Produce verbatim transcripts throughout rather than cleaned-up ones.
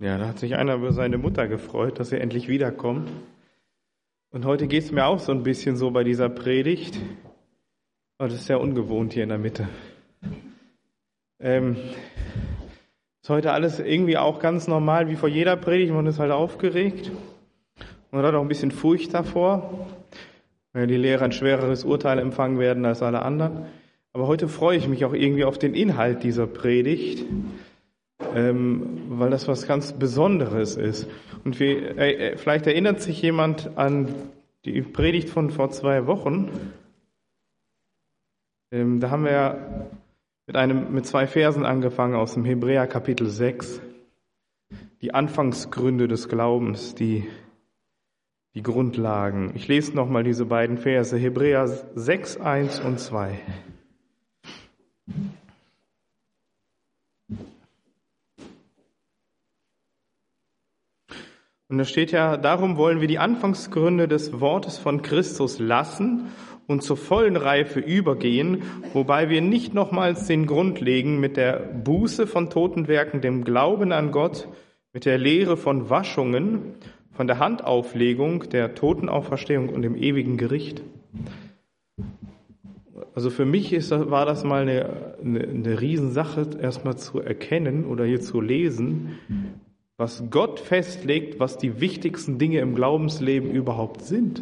Ja, da hat sich einer über seine Mutter gefreut, dass er endlich wiederkommt. Und heute geht es mir auch so ein bisschen so bei dieser Predigt. Aber das ist sehr ungewohnt hier in der Mitte. Ähm, ist heute alles irgendwie auch ganz normal, wie vor jeder Predigt. Man ist halt aufgeregt. Man hat auch ein bisschen Furcht davor, weil die Lehrer ein schwereres Urteil empfangen werden als alle anderen. Aber heute freue ich mich auch irgendwie auf den Inhalt dieser Predigt, ähm, weil das was ganz Besonderes ist. Und wir, äh, vielleicht erinnert sich jemand an die Predigt von vor zwei Wochen. Ähm, da haben wir mit einem, mit zwei Versen angefangen aus dem Hebräer Kapitel sechs. Die Anfangsgründe des Glaubens, die, die Grundlagen. Ich lese nochmal diese beiden Verse, Hebräer sechs, eins und zwei. Und da steht ja, darum wollen wir die Anfangsgründe des Wortes von Christus lassen und zur vollen Reife übergehen, wobei wir nicht nochmals den Grund legen mit der Buße von Totenwerken, dem Glauben an Gott, mit der Lehre von Waschungen, von der Handauflegung, der Totenauferstehung und dem ewigen Gericht. Also für mich ist, war das mal eine, eine, eine Riesensache, erstmal zu erkennen oder hier zu lesen, was Gott festlegt, was die wichtigsten Dinge im Glaubensleben überhaupt sind.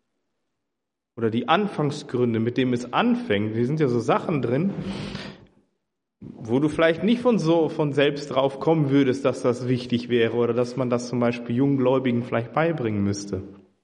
Oder die Anfangsgründe, mit dem es anfängt. Hier sind ja so Sachen drin, wo du vielleicht nicht von so von selbst drauf kommen würdest, dass das wichtig wäre oder dass man das zum Beispiel Junggläubigen vielleicht beibringen müsste.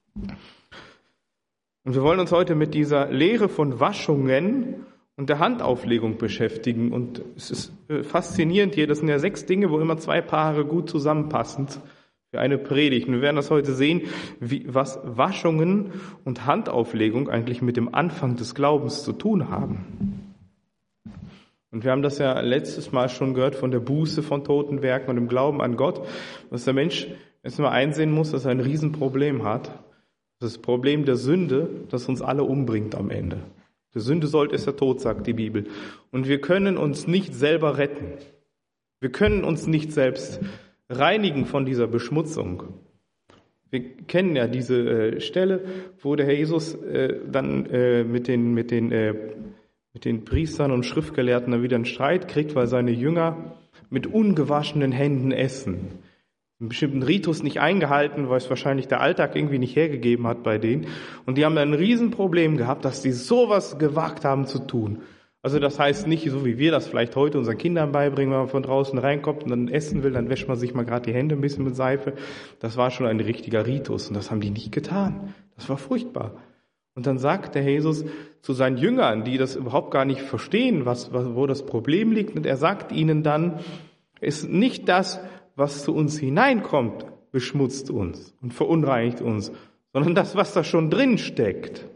Und wir wollen uns heute mit dieser Lehre von Waschungen und der Handauflegung beschäftigen. Und es ist faszinierend hier, das sind ja sechs Dinge, wo immer zwei Paare gut zusammenpassen für eine Predigt. Und wir werden das heute sehen, wie, was Waschungen und Handauflegung eigentlich mit dem Anfang des Glaubens zu tun haben. Und wir haben das ja letztes Mal schon gehört von der Buße von Totenwerken und dem Glauben an Gott, dass der Mensch erstmal einsehen muss, dass er ein Riesenproblem hat. Das Problem der Sünde, das uns alle umbringt am Ende. Die Sünde sollte ist der Tod, sagt die Bibel. Und wir können uns nicht selber retten. Wir können uns nicht selbst reinigen von dieser Beschmutzung. Wir kennen ja diese äh, Stelle, wo der Herr Jesus äh, dann äh, mit den, mit, den, äh, mit den Priestern und Schriftgelehrten dann wieder einen Streit kriegt, weil seine Jünger mit ungewaschenen Händen essen. Einen bestimmten Ritus nicht eingehalten, weil es wahrscheinlich der Alltag irgendwie nicht hergegeben hat bei denen. Und die haben dann ein Riesenproblem gehabt, dass die sowas gewagt haben zu tun. Also das heißt nicht, so wie wir das vielleicht heute unseren Kindern beibringen, wenn man von draußen reinkommt und dann essen will, dann wäscht man sich mal gerade die Hände ein bisschen mit Seife. Das war schon ein richtiger Ritus und das haben die nicht getan. Das war furchtbar. Und dann sagt der Jesus zu seinen Jüngern, die das überhaupt gar nicht verstehen, was, wo das Problem liegt, und er sagt ihnen dann, es ist nicht das, was zu uns hineinkommt, beschmutzt uns und verunreinigt uns, sondern das, was da schon drin steckt.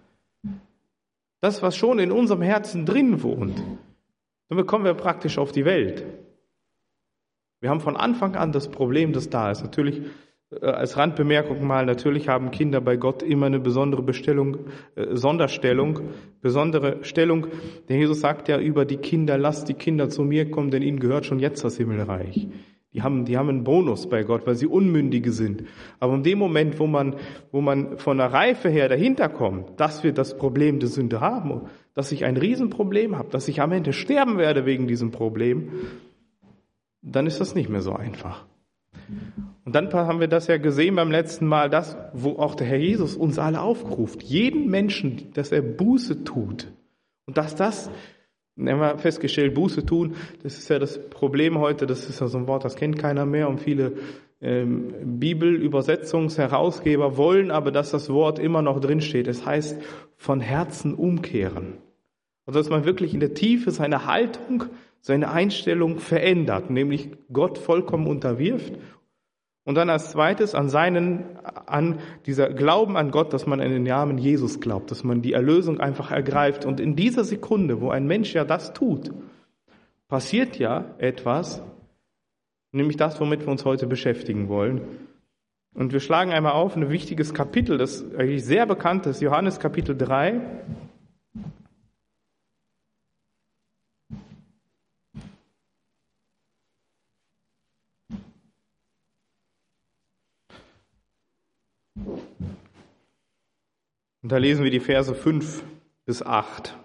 Das, was schon in unserem Herzen drin wohnt. Damit kommen wir praktisch auf die Welt. Wir haben von Anfang an das Problem, das da ist. Natürlich, äh, als Randbemerkung mal, natürlich haben Kinder bei Gott immer eine besondere Bestellung, äh, Sonderstellung, besondere Stellung. Der Jesus sagt ja über die Kinder, lasst die Kinder zu mir kommen, denn ihnen gehört schon jetzt das Himmelreich. Die haben, die haben einen Bonus bei Gott, weil sie Unmündige sind. Aber in dem Moment, wo man, wo man von der Reife her dahinter kommt, dass wir das Problem der Sünde haben, dass ich ein Riesenproblem habe, dass ich am Ende sterben werde wegen diesem Problem, dann ist das nicht mehr so einfach. Und dann haben wir das ja gesehen beim letzten Mal, das, wo auch der Herr Jesus uns alle aufruft, jeden Menschen, dass er Buße tut. Und dass das, wir haben festgestellt, Buße tun, das ist ja das Problem heute, das ist ja so ein Wort, das kennt keiner mehr und viele ähm, Bibelübersetzungsherausgeber wollen aber, dass das Wort immer noch drinsteht. Es heißt, von Herzen umkehren. Also dass man wirklich in der Tiefe seine Haltung, seine Einstellung verändert, nämlich Gott vollkommen unterwirft. Und dann als zweites an seinen, an dieser Glauben an Gott, dass man an den Namen Jesus glaubt, dass man die Erlösung einfach ergreift. Und in dieser Sekunde, wo ein Mensch ja das tut, passiert ja etwas, nämlich das, womit wir uns heute beschäftigen wollen. Und wir schlagen einmal auf ein wichtiges Kapitel, das eigentlich sehr bekannt ist, Johannes Kapitel drei. Und da lesen wir die Verse fünf bis acht.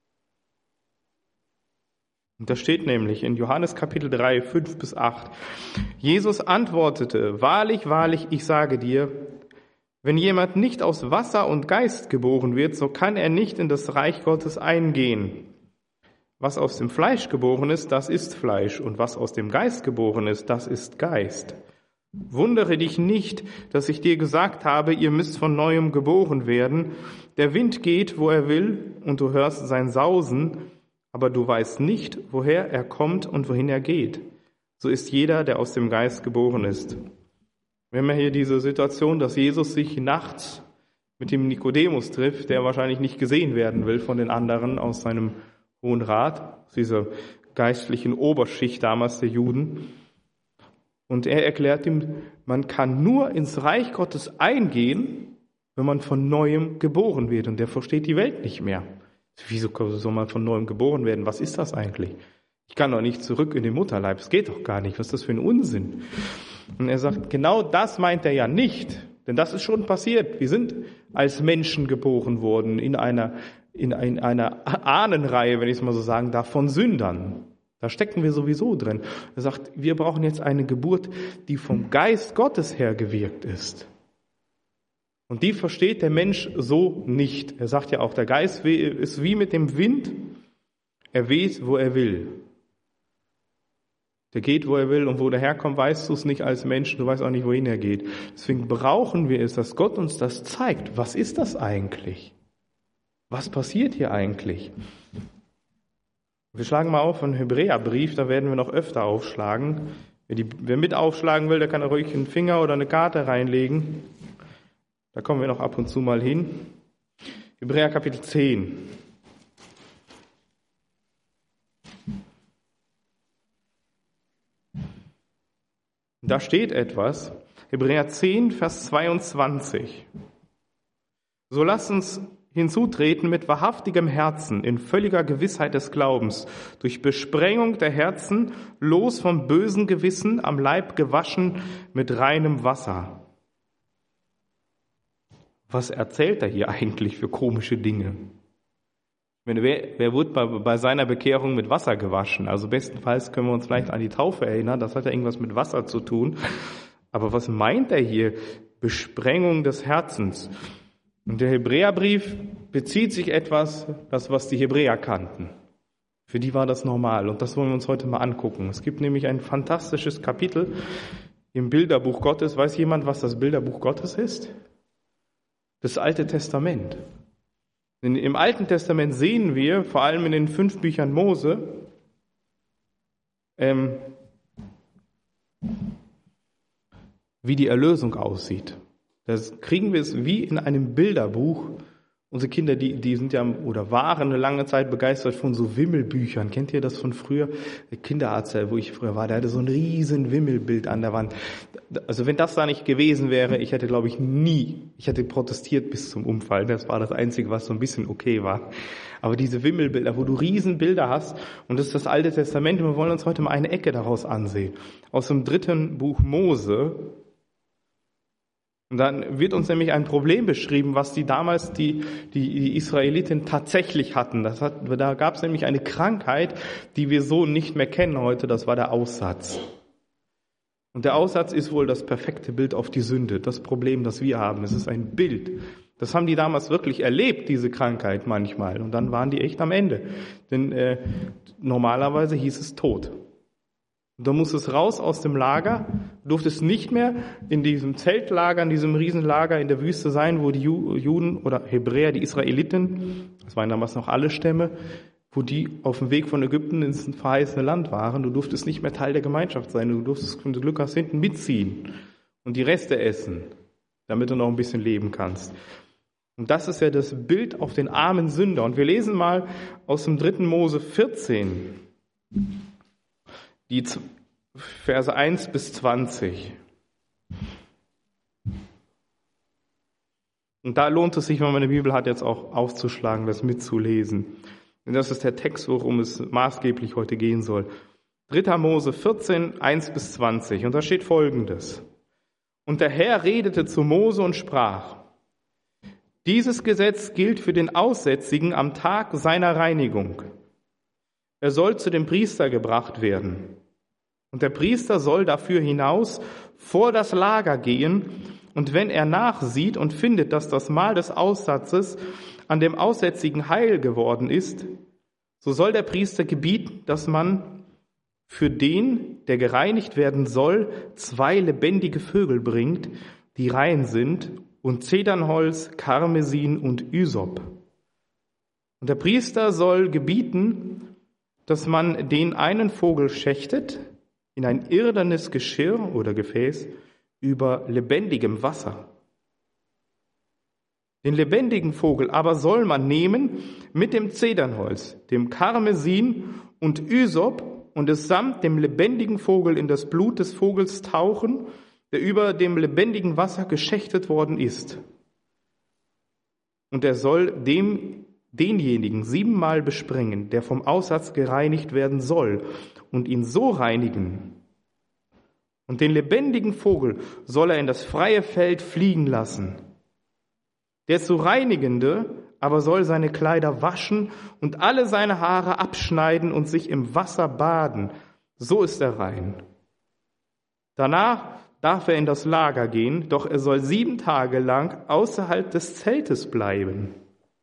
Und da steht nämlich in Johannes Kapitel drei, fünf bis acht, Jesus antwortete, wahrlich, wahrlich, ich sage dir, wenn jemand nicht aus Wasser und Geist geboren wird, so kann er nicht in das Reich Gottes eingehen. Was aus dem Fleisch geboren ist, das ist Fleisch, und was aus dem Geist geboren ist, das ist Geist. Wundere dich nicht, dass ich dir gesagt habe, ihr müsst von Neuem geboren werden. Der Wind geht, wo er will, und du hörst sein Sausen, aber du weißt nicht, woher er kommt und wohin er geht. So ist jeder, der aus dem Geist geboren ist. Wir haben ja hier diese Situation, dass Jesus sich nachts mit dem Nikodemus trifft, der wahrscheinlich nicht gesehen werden will von den anderen aus seinem Hohen Rat, aus dieser geistlichen Oberschicht damals der Juden. Und er erklärt ihm, man kann nur ins Reich Gottes eingehen, wenn man von Neuem geboren wird. Und der versteht die Welt nicht mehr. Wieso soll man von Neuem geboren werden? Was ist das eigentlich? Ich kann doch nicht zurück in den Mutterleib. Das geht doch gar nicht. Was ist das für ein Unsinn? Und er sagt, genau das meint er ja nicht. Denn das ist schon passiert. Wir sind als Menschen geboren worden in einer, in einer Ahnenreihe, wenn ich es mal so sagen darf, von Sündern. Da stecken wir sowieso drin. Er sagt, wir brauchen jetzt eine Geburt, die vom Geist Gottes her gewirkt ist. Und die versteht der Mensch so nicht. Er sagt ja auch, der Geist ist wie mit dem Wind. Er weht, wo er will. Der geht, wo er will, und wo der herkommt, weißt du es nicht als Mensch. Du weißt auch nicht, wohin er geht. Deswegen brauchen wir es, dass Gott uns das zeigt. Was ist das eigentlich? Was passiert hier eigentlich? Wir schlagen mal auf einen Hebräerbrief, da werden wir noch öfter aufschlagen. Wer, die, wer mit aufschlagen will, der kann ruhig einen Finger oder eine Karte reinlegen. Da kommen wir noch ab und zu mal hin. Hebräer Kapitel zehn. Da steht etwas, Hebräer zehn, Vers zweiundzwanzig. So lasst uns hinzutreten mit wahrhaftigem Herzen, in völliger Gewissheit des Glaubens, durch Besprengung der Herzen, los vom bösen Gewissen, am Leib gewaschen mit reinem Wasser. Was erzählt er hier eigentlich für komische Dinge? Ich meine, wer, wer wurde bei, bei seiner Bekehrung mit Wasser gewaschen? Also bestenfalls können wir uns vielleicht an die Taufe erinnern, das hat ja irgendwas mit Wasser zu tun. Aber was meint er hier? Besprengung des Herzens. Und der Hebräerbrief bezieht sich etwas, das was die Hebräer kannten. Für die war das normal, und das wollen wir uns heute mal angucken. Es gibt nämlich ein fantastisches Kapitel im Bilderbuch Gottes. Weiß jemand, was das Bilderbuch Gottes ist? Das Alte Testament. Denn im Alten Testament sehen wir, vor allem in den fünf Büchern Mose, ähm, wie die Erlösung aussieht. Das kriegen wir es wie in einem Bilderbuch. Unsere Kinder, die, die sind ja oder waren eine lange Zeit begeistert von so Wimmelbüchern. Kennt ihr das von früher? Der Kinderarzt, wo ich früher war, der hatte so ein riesen Wimmelbild an der Wand. Also wenn das da nicht gewesen wäre, ich hätte, glaube ich, nie, ich hätte protestiert bis zum Umfallen. Das war das Einzige, was so ein bisschen okay war. Aber diese Wimmelbilder, wo du Riesenbilder hast, und das ist das Alte Testament, und wir wollen uns heute mal eine Ecke daraus ansehen. Aus dem dritten Buch Mose. Und dann wird uns nämlich ein Problem beschrieben, was die damals die, die, die Israeliten tatsächlich hatten. Das hat, da gab es nämlich eine Krankheit, die wir so nicht mehr kennen heute, das war der Aussatz. Und der Aussatz ist wohl das perfekte Bild auf die Sünde, das Problem, das wir haben. Es ist ein Bild. Das haben die damals wirklich erlebt, diese Krankheit manchmal. Und dann waren die echt am Ende. Denn äh, normalerweise hieß es Tod. Und du musstest raus aus dem Lager, durftest nicht mehr in diesem Zeltlager, in diesem Riesenlager in der Wüste sein, wo die Juden oder Hebräer, die Israeliten, das waren damals noch alle Stämme, wo die auf dem Weg von Ägypten ins verheißene Land waren. Du durftest nicht mehr Teil der Gemeinschaft sein. Du durftest, wenn du Glück hast, hinten mitziehen und die Reste essen, damit du noch ein bisschen leben kannst. Und das ist ja das Bild auf den armen Sünder. Und wir lesen mal aus dem dritten Mose vierzehn. Die Verse eins bis zwanzig. Und da lohnt es sich, wenn man eine Bibel hat, jetzt auch aufzuschlagen, das mitzulesen. Denn das ist der Text, worum es maßgeblich heute gehen soll. dritter Mose vierzehn, eins bis zwanzig. Und da steht Folgendes. Und der Herr redete zu Mose und sprach: Dieses Gesetz gilt für den Aussätzigen am Tag seiner Reinigung. Er soll zu dem Priester gebracht werden. Und der Priester soll dafür hinaus vor das Lager gehen, und wenn er nachsieht und findet, dass das Mal des Aussatzes an dem Aussätzigen heil geworden ist, so soll der Priester gebieten, dass man für den, der gereinigt werden soll, zwei lebendige Vögel bringt, die rein sind, und Zedernholz, Karmesin und Ysop. Und der Priester soll gebieten, dass man den einen Vogel schächtet in ein irdenes Geschirr oder Gefäß über lebendigem Wasser. Den lebendigen Vogel aber soll man nehmen mit dem Zedernholz, dem Karmesin und Ysop und es samt dem lebendigen Vogel in das Blut des Vogels tauchen, der über dem lebendigen Wasser geschächtet worden ist. Und er soll dem, denjenigen siebenmal besprengen, der vom Aussatz gereinigt werden soll, und ihn so reinigen. Und den lebendigen Vogel soll er in das freie Feld fliegen lassen. Der zu Reinigende aber soll seine Kleider waschen und alle seine Haare abschneiden und sich im Wasser baden. So ist er rein. Danach darf er in das Lager gehen, doch er soll sieben Tage lang außerhalb des Zeltes bleiben.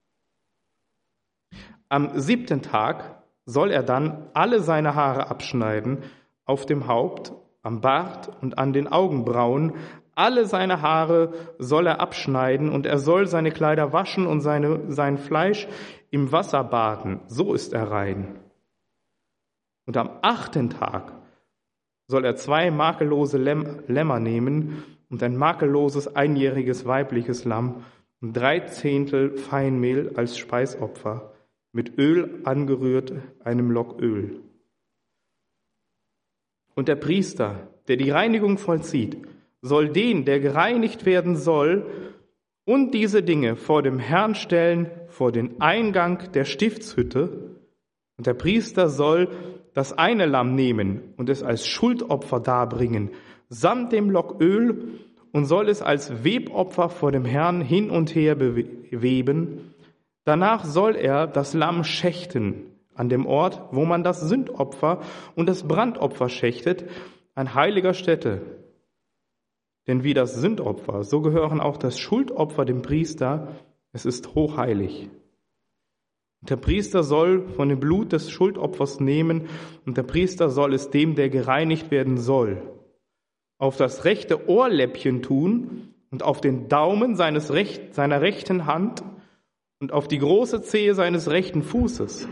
Am siebten Tag soll er dann alle seine Haare abschneiden, auf dem Haupt, am Bart und an den Augenbrauen. Alle seine Haare soll er abschneiden und er soll seine Kleider waschen und seine, sein Fleisch im Wasser baden. So ist er rein. Und am achten Tag soll er zwei makellose Lämm, Lämmer nehmen und ein makelloses einjähriges weibliches Lamm und drei Zehntel Feinmehl als Speisopfer, mit Öl angerührt, einem Lock Öl. Und der Priester, der die Reinigung vollzieht, soll den, der gereinigt werden soll, und diese Dinge vor dem Herrn stellen, vor den Eingang der Stiftshütte. Und der Priester soll das eine Lamm nehmen und es als Schuldopfer darbringen, samt dem Lock Öl, und soll es als Webopfer vor dem Herrn hin und her beweben. Danach soll er das Lamm schächten an dem Ort, wo man das Sündopfer und das Brandopfer schächtet, an heiliger Stätte. Denn wie das Sündopfer, so gehören auch das Schuldopfer dem Priester. Es ist hochheilig. Und der Priester soll von dem Blut des Schuldopfers nehmen, und der Priester soll es dem, der gereinigt werden soll, auf das rechte Ohrläppchen tun und auf den Daumen seines Recht, seiner rechten Hand und auf die große Zehe seines rechten Fußes.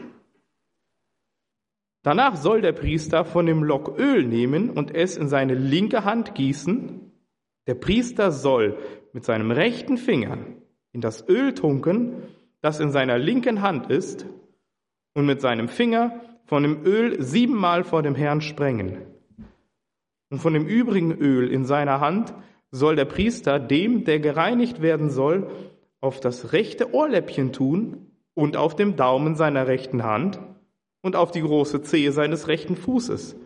Danach soll der Priester von dem Lock Öl nehmen und es in seine linke Hand gießen. Der Priester soll mit seinem rechten Finger in das Öl tunken, das in seiner linken Hand ist, und mit seinem Finger von dem Öl siebenmal vor dem Herrn sprengen. Und von dem übrigen Öl in seiner Hand soll der Priester dem, der gereinigt werden soll, auf das rechte Ohrläppchen tun und auf dem Daumen seiner rechten Hand und auf die große Zehe seines rechten Fußes.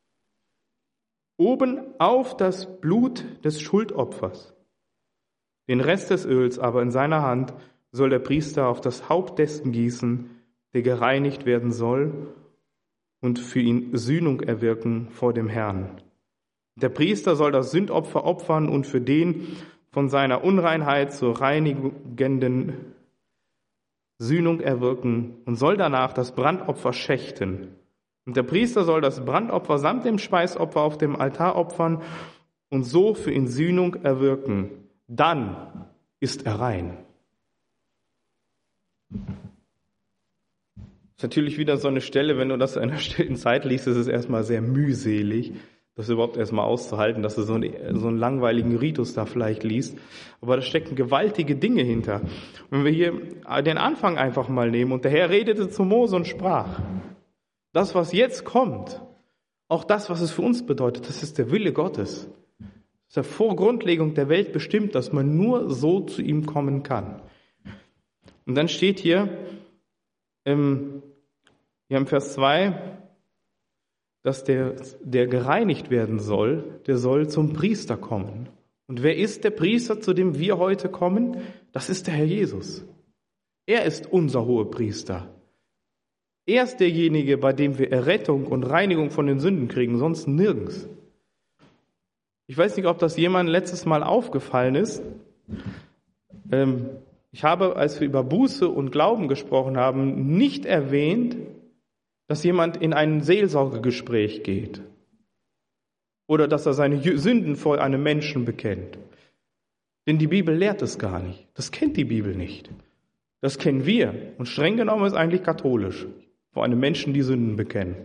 Oben auf das Blut des Schuldopfers. Den Rest des Öls aber in seiner Hand soll der Priester auf das Haupt dessen gießen, der gereinigt werden soll, und für ihn Sühnung erwirken vor dem Herrn. Der Priester soll das Sündopfer opfern und für den von seiner Unreinheit zur reinigenden Sühnung erwirken und soll danach das Brandopfer schächten. Und der Priester soll das Brandopfer samt dem Speisopfer auf dem Altar opfern und so für ihn Sühnung erwirken. Dann ist er rein. Das ist natürlich wieder so eine Stelle, wenn du das in einer stillen Zeit liest, ist es erstmal sehr mühselig, das überhaupt erstmal auszuhalten, dass du so einen, so einen langweiligen Ritus da vielleicht liest. Aber da stecken gewaltige Dinge hinter. Wenn wir hier den Anfang einfach mal nehmen, und der Herr redete zu Mose und sprach: Das, was jetzt kommt, auch das, was es für uns bedeutet, das ist der Wille Gottes. Das ist ja vor Grundlegung der Welt bestimmt, dass man nur so zu ihm kommen kann. Und dann steht hier, im, hier im Vers zwei, dass der, der gereinigt werden soll, der soll zum Priester kommen. Und wer ist der Priester, zu dem wir heute kommen? Das ist der Herr Jesus. Er ist unser Hohepriester. Er ist derjenige, bei dem wir Errettung und Reinigung von den Sünden kriegen, sonst nirgends. Ich weiß nicht, ob das jemandem letztes Mal aufgefallen ist. Ähm, ich habe, als wir über Buße und Glauben gesprochen haben, nicht erwähnt, dass jemand in ein Seelsorgegespräch geht oder dass er seine Sünden vor einem Menschen bekennt. Denn die Bibel lehrt es gar nicht. Das kennt die Bibel nicht. Das kennen wir. Und streng genommen ist eigentlich katholisch, vor einem Menschen die Sünden bekennen.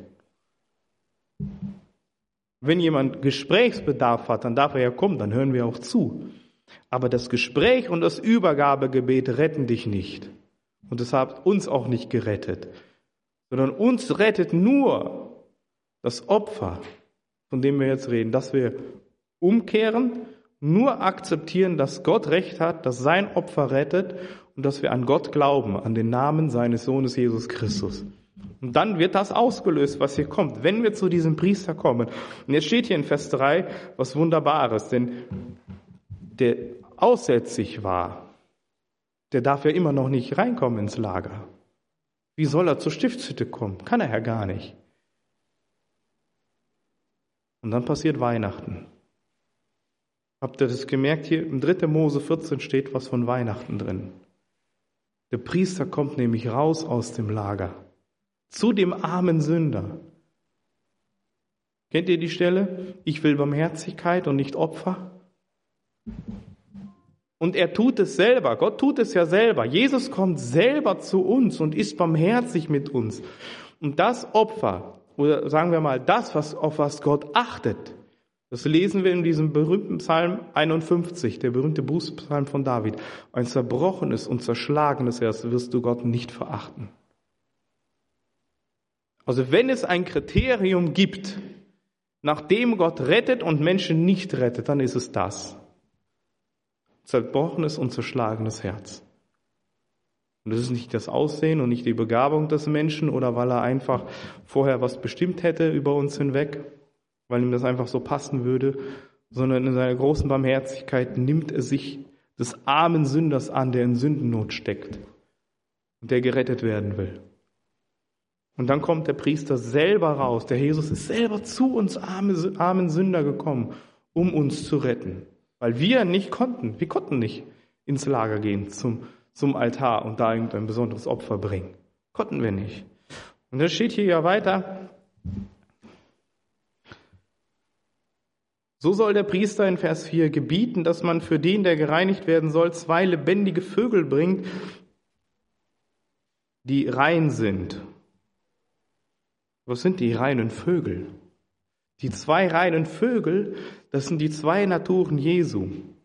Wenn jemand Gesprächsbedarf hat, dann darf er ja kommen, dann hören wir auch zu. Aber das Gespräch und das Übergabegebet retten dich nicht. Und es hat uns auch nicht gerettet. Sondern uns rettet nur das Opfer, von dem wir jetzt reden, dass wir umkehren, nur akzeptieren, dass Gott Recht hat, dass sein Opfer rettet und dass wir an Gott glauben, an den Namen seines Sohnes Jesus Christus. Und dann wird das ausgelöst, was hier kommt, wenn wir zu diesem Priester kommen. Und jetzt steht hier in Vers drei was Wunderbares, denn der aussätzig war, der darf ja immer noch nicht reinkommen ins Lager. Wie soll er zur Stiftshütte kommen? Kann er ja gar nicht. Und dann passiert Weihnachten. Habt ihr das gemerkt? Hier im dritten Mose vierzehn steht was von Weihnachten drin. Der Priester kommt nämlich raus aus dem Lager zu dem armen Sünder. Kennt ihr die Stelle? Ich will Barmherzigkeit und nicht Opfer. Und er tut es selber. Gott tut es ja selber. Jesus kommt selber zu uns und ist barmherzig mit uns. Und das Opfer, oder sagen wir mal, das, was, auf was Gott achtet, das lesen wir in diesem berühmten Psalm einundfünfzig, der berühmte Bußpsalm von David. Ein zerbrochenes und zerschlagenes Herz wirst du Gott nicht verachten. Also wenn es ein Kriterium gibt, nach dem Gott rettet und Menschen nicht rettet, dann ist es das. Zerbrochenes und zerschlagenes Herz. Und das ist nicht das Aussehen und nicht die Begabung des Menschen oder weil er einfach vorher was bestimmt hätte über uns hinweg, weil ihm das einfach so passen würde, sondern in seiner großen Barmherzigkeit nimmt er sich des armen Sünders an, der in Sündennot steckt und der gerettet werden will. Und dann kommt der Priester selber raus. Der Jesus ist selber zu uns arme, armen Sünder gekommen, um uns zu retten. Weil wir nicht konnten. Wir konnten nicht ins Lager gehen zum, zum Altar und da irgendein besonderes Opfer bringen. Konnten wir nicht. Und das steht hier ja weiter. So soll der Priester in Vers vier gebieten, dass man für den, der gereinigt werden soll, zwei lebendige Vögel bringt, die rein sind. Was sind die reinen Vögel? Die zwei reinen Vögel, das sind die zwei Naturen Jesu.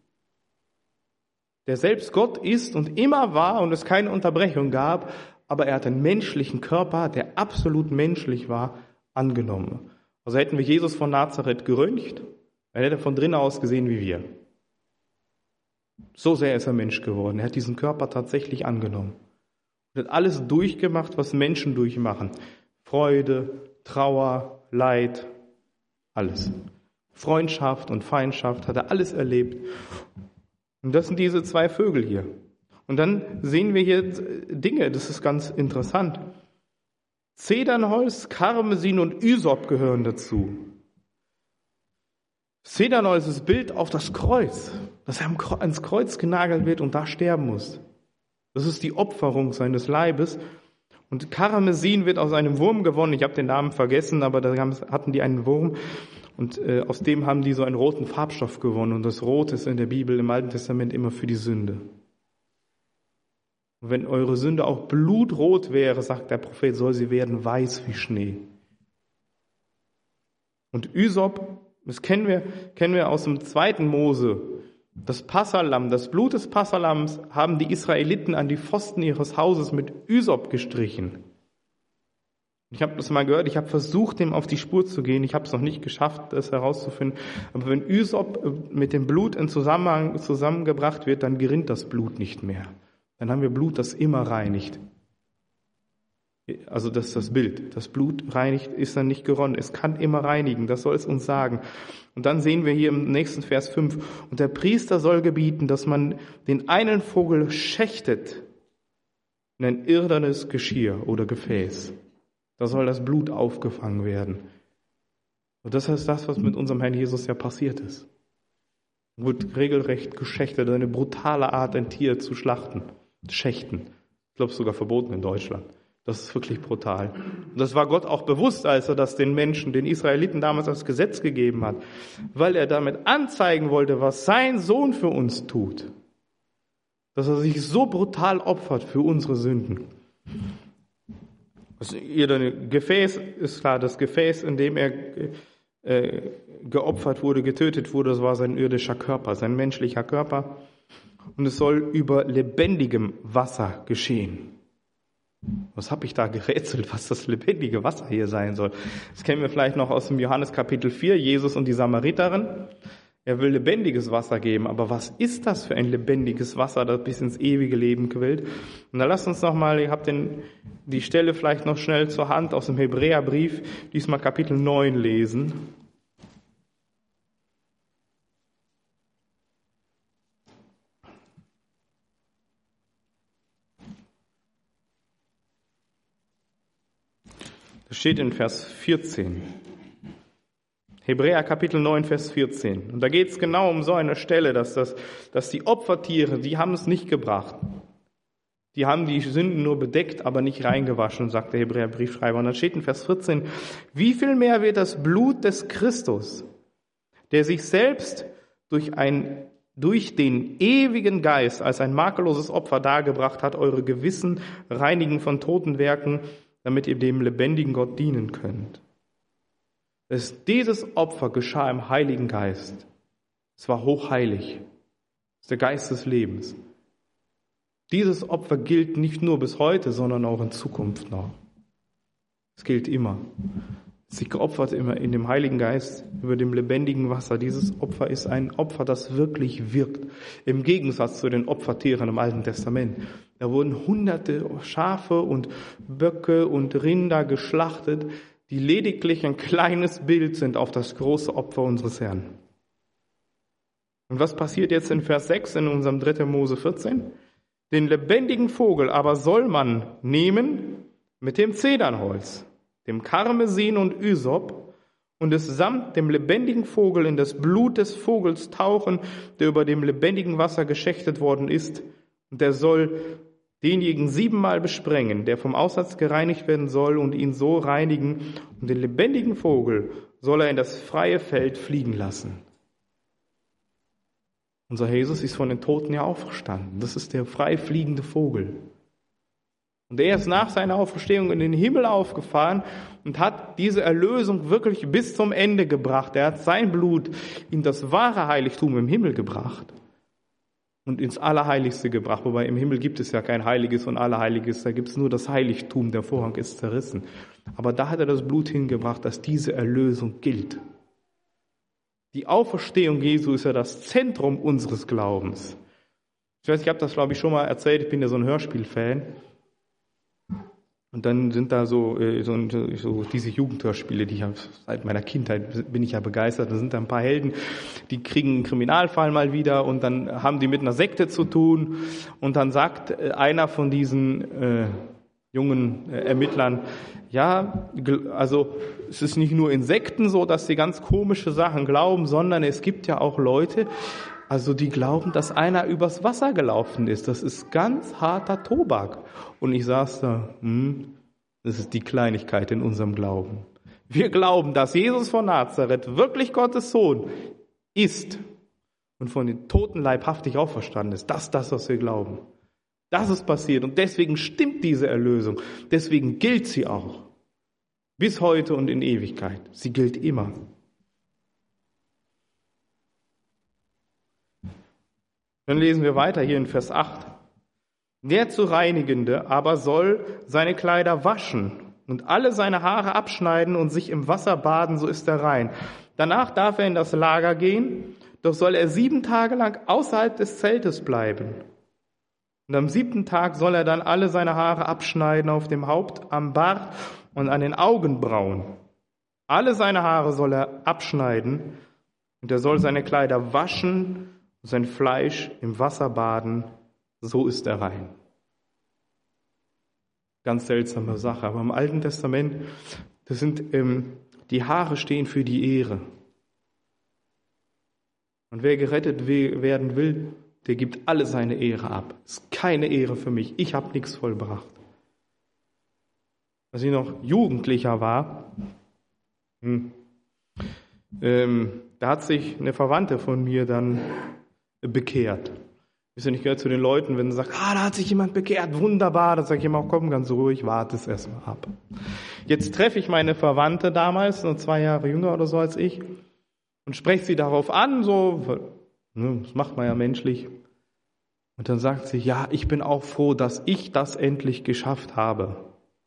Der selbst Gott ist und immer war und es keine Unterbrechung gab, aber er hat einen menschlichen Körper, der absolut menschlich war, angenommen. Also hätten wir Jesus von Nazareth geröntgt, dann hätte er von drinnen aus gesehen wie wir. So sehr ist er Mensch geworden. Er hat diesen Körper tatsächlich angenommen. Er hat alles durchgemacht, was Menschen durchmachen. Freude, Trauer, Leid, alles. Freundschaft und Feindschaft hat er alles erlebt. Und das sind diese zwei Vögel hier. Und dann sehen wir hier Dinge, das ist ganz interessant. Zedernholz, Karmesin und Ysop gehören dazu. Zedernholz ist das Bild auf das Kreuz, dass er ans Kreuz genagelt wird und da sterben muss. Das ist die Opferung seines Leibes. Und Karmesin wird aus einem Wurm gewonnen. Ich habe den Namen vergessen, aber da hatten die einen Wurm. Und äh, aus dem haben die so einen roten Farbstoff gewonnen. Und das Rot ist in der Bibel im Alten Testament immer für die Sünde. Und wenn eure Sünde auch blutrot wäre, sagt der Prophet, soll sie werden weiß wie Schnee. Und Ysop, das kennen wir, kennen wir aus dem zweiten Mose. Das Passahlamm, das Blut des Passalams haben die Israeliten an die Pfosten ihres Hauses mit Ysop gestrichen. Ich habe das mal gehört, ich habe versucht, dem auf die Spur zu gehen. Ich habe es noch nicht geschafft, das herauszufinden. Aber wenn Ysop mit dem Blut in Zusammenhang zusammengebracht wird, dann gerinnt das Blut nicht mehr. Dann haben wir Blut, das immer reinigt. Also das ist das Bild. Das Blut reinigt, ist dann nicht geronnen. Es kann immer reinigen. Das soll es uns sagen. Und dann sehen wir hier im nächsten Vers fünf. Und der Priester soll gebieten, dass man den einen Vogel schächtet in ein irdenes Geschirr oder Gefäß. Da soll das Blut aufgefangen werden. Und das ist das, was mit unserem Herrn Jesus ja passiert ist. Er wurde regelrecht geschächtet, eine brutale Art, ein Tier zu schlachten. Schächten. Ich glaube, es ist sogar verboten in Deutschland. Das ist wirklich brutal. Und das war Gott auch bewusst, als er das den Menschen, den Israeliten damals als Gesetz gegeben hat, weil er damit anzeigen wollte, was sein Sohn für uns tut. Dass er sich so brutal opfert für unsere Sünden. Das Gefäß ist klar, das Gefäß, in dem er äh, geopfert wurde, getötet wurde, das war sein irdischer Körper, sein menschlicher Körper. Und es soll über lebendigem Wasser geschehen. Was habe ich da gerätselt, was das lebendige Wasser hier sein soll? Das kennen wir vielleicht noch aus dem Johannes Kapitel vier, Jesus und die Samariterin. Er will lebendiges Wasser geben, aber was ist das für ein lebendiges Wasser, das bis ins ewige Leben quillt? Und dann lasst uns nochmal, ihr habt den, die Stelle vielleicht noch schnell zur Hand aus dem Hebräerbrief, diesmal Kapitel neun lesen. Das steht in Vers vierzehn. Hebräer Kapitel neun, Vers vierzehn. Und da geht es genau um so eine Stelle, dass, das, dass die Opfertiere, die haben es nicht gebracht. Die haben die Sünden nur bedeckt, aber nicht reingewaschen, sagt der Hebräer-Briefschreiber. Und dann steht in Vers vierzehn, wie viel mehr wird das Blut des Christus, der sich selbst durch, ein, durch den ewigen Geist als ein makelloses Opfer dargebracht hat, eure Gewissen reinigen von toten Werken, damit ihr dem lebendigen Gott dienen könnt. Es, dieses Opfer geschah im Heiligen Geist. Es war hochheilig. Es ist der Geist des Lebens. Dieses Opfer gilt nicht nur bis heute, sondern auch in Zukunft noch. Es gilt immer. Sie geopfert immer in dem Heiligen Geist über dem lebendigen Wasser. Dieses Opfer ist ein Opfer, das wirklich wirkt. Im Gegensatz zu den Opfertieren im Alten Testament. Da wurden hunderte Schafe und Böcke und Rinder geschlachtet, die lediglich ein kleines Bild sind auf das große Opfer unseres Herrn. Und was passiert jetzt in Vers sechs in unserem dritter Mose vierzehn? Den lebendigen Vogel aber soll man nehmen mit dem Zedernholz, dem Karmesin und Ysop, und es samt dem lebendigen Vogel in das Blut des Vogels tauchen, der über dem lebendigen Wasser geschächtet worden ist. Und der soll denjenigen siebenmal besprengen, der vom Aussatz gereinigt werden soll, und ihn so reinigen. Und den lebendigen Vogel soll er in das freie Feld fliegen lassen. Unser Jesus ist von den Toten ja auferstanden. Das ist der frei fliegende Vogel. Und er ist nach seiner Auferstehung in den Himmel aufgefahren und hat diese Erlösung wirklich bis zum Ende gebracht. Er hat sein Blut in das wahre Heiligtum im Himmel gebracht und ins Allerheiligste gebracht. Wobei im Himmel gibt es ja kein Heiliges und Allerheiliges, da gibt es nur das Heiligtum, der Vorhang ist zerrissen. Aber da hat er das Blut hingebracht, dass diese Erlösung gilt. Die Auferstehung Jesu ist ja das Zentrum unseres Glaubens. Ich weiß, ich habe das, glaube ich, schon mal erzählt, ich bin ja so ein Hörspiel-Fan. Und dann sind da so, so, so diese Jugendhörspiele, die ich seit meiner Kindheit bin ich ja begeistert. Da sind da ein paar Helden, die kriegen einen Kriminalfall mal wieder und dann haben die mit einer Sekte zu tun. Und dann sagt einer von diesen äh, jungen äh, Ermittlern, ja, also es ist nicht nur in Sekten so, dass sie ganz komische Sachen glauben, sondern es gibt ja auch Leute, also die glauben, dass einer übers Wasser gelaufen ist. Das ist ganz harter Tobak. Und ich saß da, hm, das ist die Kleinigkeit in unserem Glauben. Wir glauben, dass Jesus von Nazareth wirklich Gottes Sohn ist und von den Toten leibhaftig auferstanden ist. Das ist das, was wir glauben. Das ist passiert und deswegen stimmt diese Erlösung. Deswegen gilt sie auch. Bis heute und in Ewigkeit. Sie gilt immer. Dann lesen wir weiter hier in Vers acht. Der zu Reinigende aber soll seine Kleider waschen und alle seine Haare abschneiden und sich im Wasser baden, so ist er rein. Danach darf er in das Lager gehen, doch soll er sieben Tage lang außerhalb des Zeltes bleiben. Und am siebten Tag soll er dann alle seine Haare abschneiden auf dem Haupt, am Bart und an den Augenbrauen. Alle seine Haare soll er abschneiden und er soll seine Kleider waschen und sein Fleisch im Wasser baden. So ist er rein. Ganz seltsame Sache. Aber im Alten Testament, das sind, ähm, die Haare stehen für die Ehre. Und wer gerettet werden will, der gibt alle seine Ehre ab. Das ist keine Ehre für mich. Ich habe nichts vollbracht. Als ich noch Jugendlicher war, hm, ähm, da hat sich eine Verwandte von mir dann bekehrt. Ich gehöre zu den Leuten, wenn sie sagt, ah, da hat sich jemand bekehrt, wunderbar, dann sage ich immer, komm, ganz ruhig, warte es erstmal ab. Jetzt treffe ich meine Verwandte damals, nur zwei Jahre jünger oder so als ich, und spreche sie darauf an, so, ne, das macht man ja menschlich. Und dann sagt sie, ja, ich bin auch froh, dass ich das endlich geschafft habe.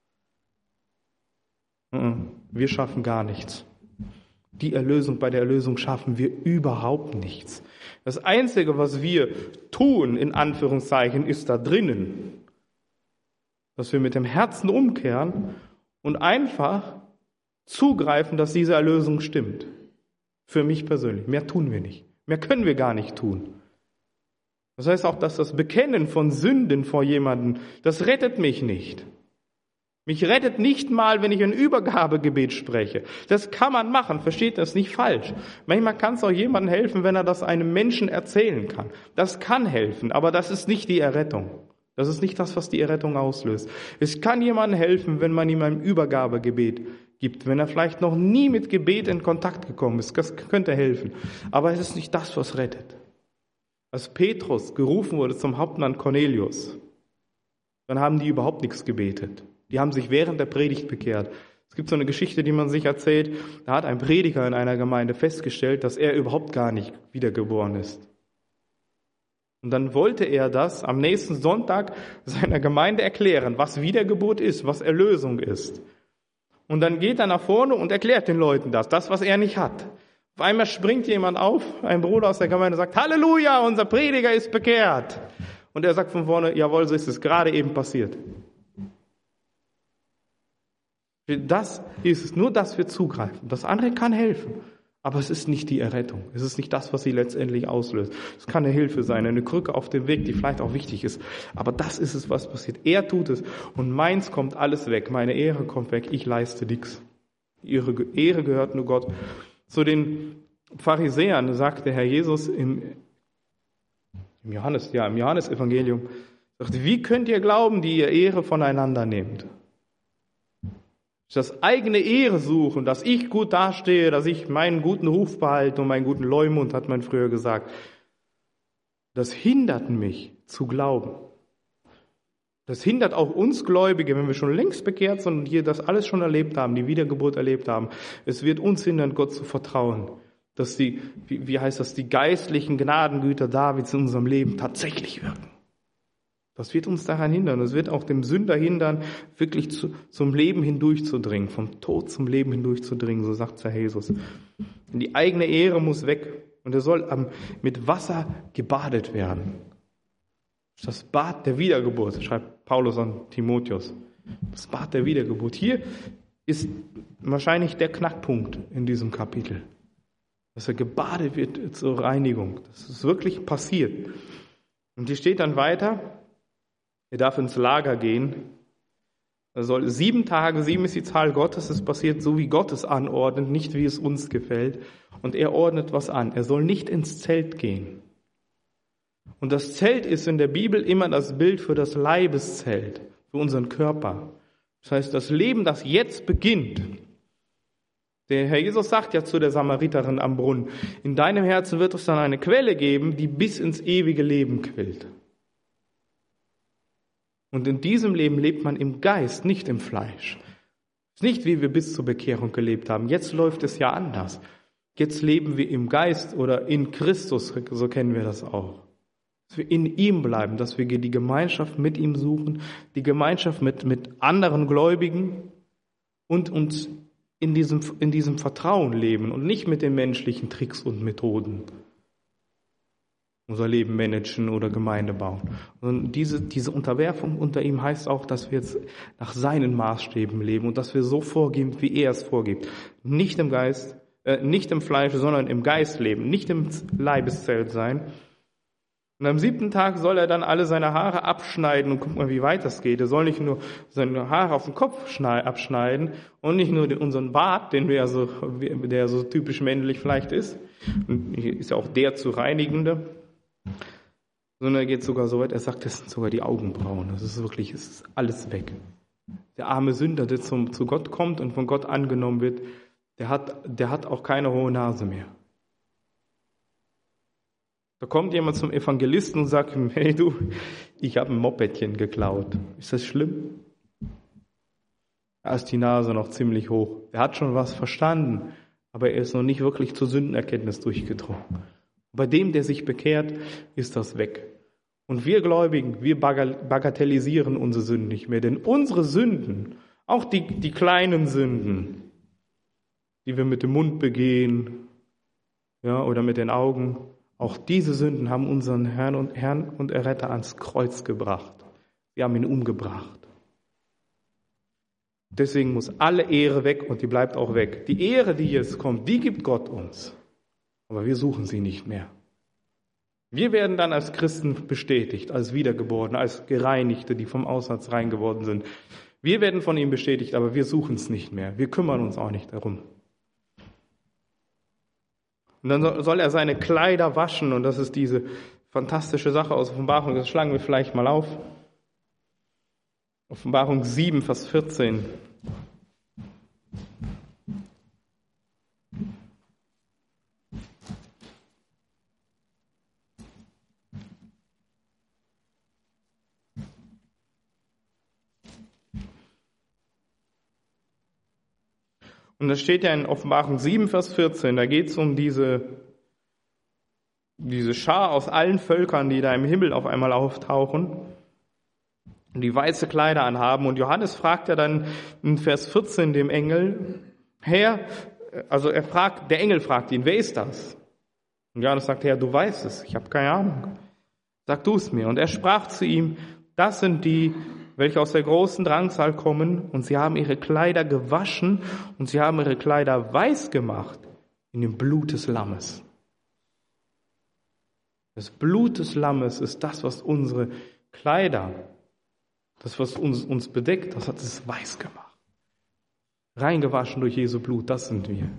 Wir schaffen gar nichts. Die Erlösung, bei der Erlösung schaffen wir überhaupt nichts. Das Einzige, was wir tun, in Anführungszeichen, ist da drinnen, dass wir mit dem Herzen umkehren und einfach zugreifen, dass diese Erlösung stimmt. Für mich persönlich. Mehr tun wir nicht. Mehr können wir gar nicht tun. Das heißt auch, dass das Bekennen von Sünden vor jemandem, das rettet mich nicht. Mich rettet nicht mal, wenn ich ein Übergabegebet spreche. Das kann man machen, versteht das nicht falsch. Manchmal kann es auch jemandem helfen, wenn er das einem Menschen erzählen kann. Das kann helfen, aber das ist nicht die Errettung. Das ist nicht das, was die Errettung auslöst. Es kann jemandem helfen, wenn man ihm ein Übergabegebet gibt, wenn er vielleicht noch nie mit Gebet in Kontakt gekommen ist. Das könnte helfen. Aber es ist nicht das, was rettet. Als Petrus gerufen wurde zum Hauptmann Cornelius, dann haben die überhaupt nichts gebetet. Die haben sich während der Predigt bekehrt. Es gibt so eine Geschichte, die man sich erzählt, da hat ein Prediger in einer Gemeinde festgestellt, dass er überhaupt gar nicht wiedergeboren ist. Und dann wollte er das am nächsten Sonntag seiner Gemeinde erklären, was Wiedergeburt ist, was Erlösung ist. Und dann geht er nach vorne und erklärt den Leuten das, das, was er nicht hat. Auf einmal springt jemand auf, ein Bruder aus der Gemeinde sagt, Halleluja, unser Prediger ist bekehrt. Und er sagt von vorne, jawohl, so ist es gerade eben passiert. Das ist es, nur dass wir zugreifen. Das andere kann helfen, aber es ist nicht die Errettung. Es ist nicht das, was sie letztendlich auslöst. Es kann eine Hilfe sein, eine Krücke auf dem Weg, die vielleicht auch wichtig ist. Aber das ist es, was passiert. Er tut es und meins kommt alles weg. Meine Ehre kommt weg. Ich leiste nichts. Ihre Ehre gehört nur Gott. Zu den Pharisäern sagt der Herr Jesus im, im Johannes, ja, im Johannesevangelium, sagt, wie könnt ihr glauben, die ihr Ehre voneinander nehmt? Das eigene Ehre suchen, dass ich gut dastehe, dass ich meinen guten Ruf behalte und meinen guten Leumund, hat man früher gesagt. Das hindert mich zu glauben. Das hindert auch uns Gläubige, wenn wir schon längst bekehrt sind und hier das alles schon erlebt haben, die Wiedergeburt erlebt haben. Es wird uns hindern, Gott zu vertrauen, dass die, wie, wie heißt das, die geistlichen Gnadengüter Davids in unserem Leben tatsächlich wirken. Das wird uns daran hindern. Es wird auch dem Sünder hindern, wirklich zu, zum Leben hindurchzudringen, vom Tod zum Leben hindurchzudringen, so sagt Herr Jesus. Und die eigene Ehre muss weg und er soll am, mit Wasser gebadet werden. Das Bad der Wiedergeburt, schreibt Paulus an Timotheus. Das Bad der Wiedergeburt. Hier ist wahrscheinlich der Knackpunkt in diesem Kapitel. Dass er gebadet wird zur Reinigung. Das ist wirklich passiert. Und hier steht dann weiter, er darf ins Lager gehen. Er soll sieben Tage, sieben ist die Zahl Gottes, es passiert so, wie Gott es anordnet, nicht wie es uns gefällt. Und er ordnet was an. Er soll nicht ins Zelt gehen. Und das Zelt ist in der Bibel immer das Bild für das Leibeszelt, für unseren Körper. Das heißt, das Leben, das jetzt beginnt. Der Herr Jesus sagt ja zu der Samariterin am Brunnen, in deinem Herzen wird es dann eine Quelle geben, die bis ins ewige Leben quillt. Und in diesem Leben lebt man im Geist, nicht im Fleisch. Es ist nicht, wie wir bis zur Bekehrung gelebt haben. Jetzt läuft es ja anders. Jetzt leben wir im Geist oder in Christus, so kennen wir das auch. Dass wir in ihm bleiben, dass wir die Gemeinschaft mit ihm suchen, die Gemeinschaft mit, mit anderen Gläubigen und uns in diesem, in diesem Vertrauen leben und nicht mit den menschlichen Tricks und Methoden. unser Leben managen oder Gemeinde bauen. Und diese, diese Unterwerfung unter ihm heißt auch, dass wir jetzt nach seinen Maßstäben leben und dass wir so vorgehen, wie er es vorgibt. Nicht im Geist, äh, nicht im Fleisch, sondern im Geist leben, nicht im Leibeszelt sein. Und am siebten Tag soll er dann alle seine Haare abschneiden und guck mal, wie weit das geht. Er soll nicht nur seine Haare auf den Kopf abschneiden und nicht nur den, unseren Bart, den wir so, der so typisch männlich vielleicht ist, und ist ja auch der zu reinigende, sondern er geht sogar so weit, er sagt, das sind sogar die Augenbrauen. Das ist wirklich, es ist alles weg. Der arme Sünder, der zum, zu Gott kommt und von Gott angenommen wird, der hat, der hat auch keine hohe Nase mehr. Da kommt jemand zum Evangelisten und sagt ihm, hey du, ich habe ein Mopedchen geklaut. Ist das schlimm? Da ist die Nase noch ziemlich hoch. Er hat schon was verstanden, aber er ist noch nicht wirklich zur Sündenerkenntnis durchgedrungen. Bei dem, der sich bekehrt, ist das weg. Und wir Gläubigen, wir bagatellisieren unsere Sünden nicht mehr, denn unsere Sünden, auch die, die kleinen Sünden, die wir mit dem Mund begehen, ja, oder mit den Augen, auch diese Sünden haben unseren Herrn und, Herrn und Erretter ans Kreuz gebracht. Wir haben ihn umgebracht. Deswegen muss alle Ehre weg und die bleibt auch weg. Die Ehre, die jetzt kommt, die gibt Gott uns. Aber wir suchen sie nicht mehr. Wir werden dann als Christen bestätigt, als Wiedergeborene, als Gereinigte, die vom Aussatz rein geworden sind. Wir werden von ihm bestätigt, aber wir suchen es nicht mehr. Wir kümmern uns auch nicht darum. Und dann soll er seine Kleider waschen, und das ist diese fantastische Sache aus Offenbarung, das schlagen wir vielleicht mal auf. Offenbarung sieben, Vers vierzehn. Und das steht ja in Offenbarung sieben, Vers vierzehn, da geht es um diese, diese Schar aus allen Völkern, die da im Himmel auf einmal auftauchen und die weiße Kleider anhaben. Und Johannes fragt ja dann in Vers vierzehn dem Engel, Herr, also er fragt, der Engel fragt ihn, wer ist das? Und Johannes sagt, Herr, du weißt es, ich habe keine Ahnung. Sag du es mir. Und er sprach zu ihm, das sind die, welche aus der großen Drangsal kommen, und sie haben ihre Kleider gewaschen und sie haben ihre Kleider weiß gemacht in dem Blut des Lammes. Das Blut des Lammes ist das, was unsere Kleider, das, was uns, uns bedeckt, das hat es weiß gemacht. Reingewaschen durch Jesu Blut, das sind wir.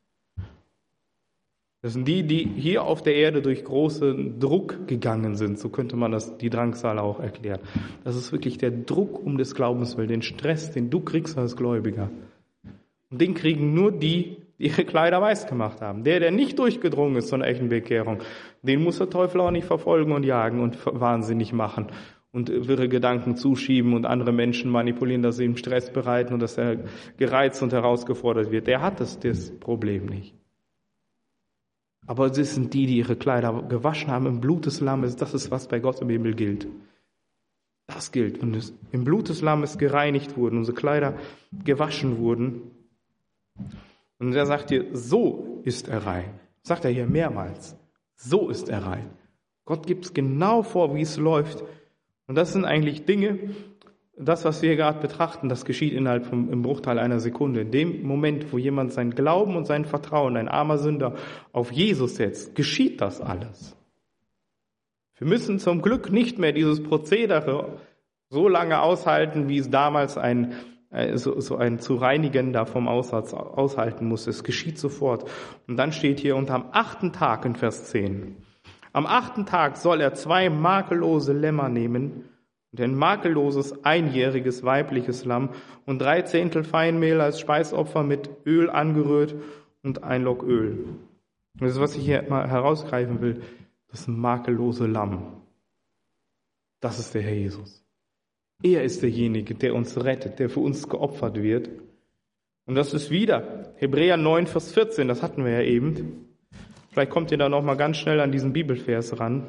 Das sind die, die hier auf der Erde durch großen Druck gegangen sind. So könnte man das, die Drangsal auch erklären. Das ist wirklich der Druck um des Glaubens willen, den Stress, den du kriegst als Gläubiger. Und den kriegen nur die, die ihre Kleider weiß gemacht haben. Der, der nicht durchgedrungen ist zur echten Bekehrung, den muss der Teufel auch nicht verfolgen und jagen und wahnsinnig machen und wirre Gedanken zuschieben und andere Menschen manipulieren, dass sie ihm Stress bereiten und dass er gereizt und herausgefordert wird. Der hat das, das Problem nicht. Aber es sind die, die ihre Kleider gewaschen haben im Blut des Lammes. Das ist, was bei Gott im Himmel gilt. Das gilt. Und es im Blut des Lammes gereinigt wurden, unsere Kleider gewaschen wurden. Und er sagt hier, so ist er rein. Sagt er hier mehrmals. So ist er rein. Gott gibt es genau vor, wie es läuft. Und das sind eigentlich Dinge, das, was wir hier gerade betrachten, das geschieht innerhalb vom, im Bruchteil einer Sekunde. In dem Moment, wo jemand sein Glauben und sein Vertrauen, ein armer Sünder, auf Jesus setzt, geschieht das alles. Wir müssen zum Glück nicht mehr dieses Prozedere so lange aushalten, wie es damals ein, so, so ein zu reinigender vom Aussatz aushalten musste. Es geschieht sofort. Und dann steht hier, und am achten Tag in Vers zehn, am achten Tag soll er zwei makellose Lämmer nehmen, und ein makelloses, einjähriges, weibliches Lamm und drei Zehntel Feinmehl als Speisopfer mit Öl angerührt und ein Lock Öl. Das ist, was ich hier mal herausgreifen will, das makellose Lamm. Das ist der Herr Jesus. Er ist derjenige, der uns rettet, der für uns geopfert wird. Und das ist wieder Hebräer neun, Vers vierzehn, das hatten wir ja eben. Vielleicht kommt ihr da noch mal ganz schnell an diesen Bibelvers ran.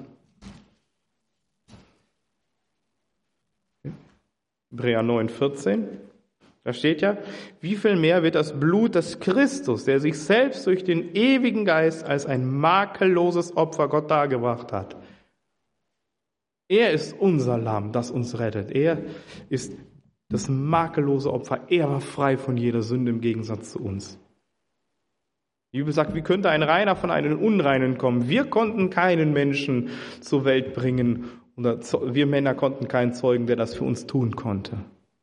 Hebräer neun, vierzehn, da steht ja, wie viel mehr wird das Blut des Christus, der sich selbst durch den ewigen Geist als ein makelloses Opfer Gott dargebracht hat, Er ist unser Lamm, das uns rettet. Er ist das makellose Opfer. Er war frei von jeder Sünde im Gegensatz zu uns. Die Bibel sagt, wie könnte ein Reiner von einem Unreinen kommen? Wir konnten keinen Menschen zur Welt bringen. Oder wir Männer konnten keinen Zeugen, der das für uns tun konnte.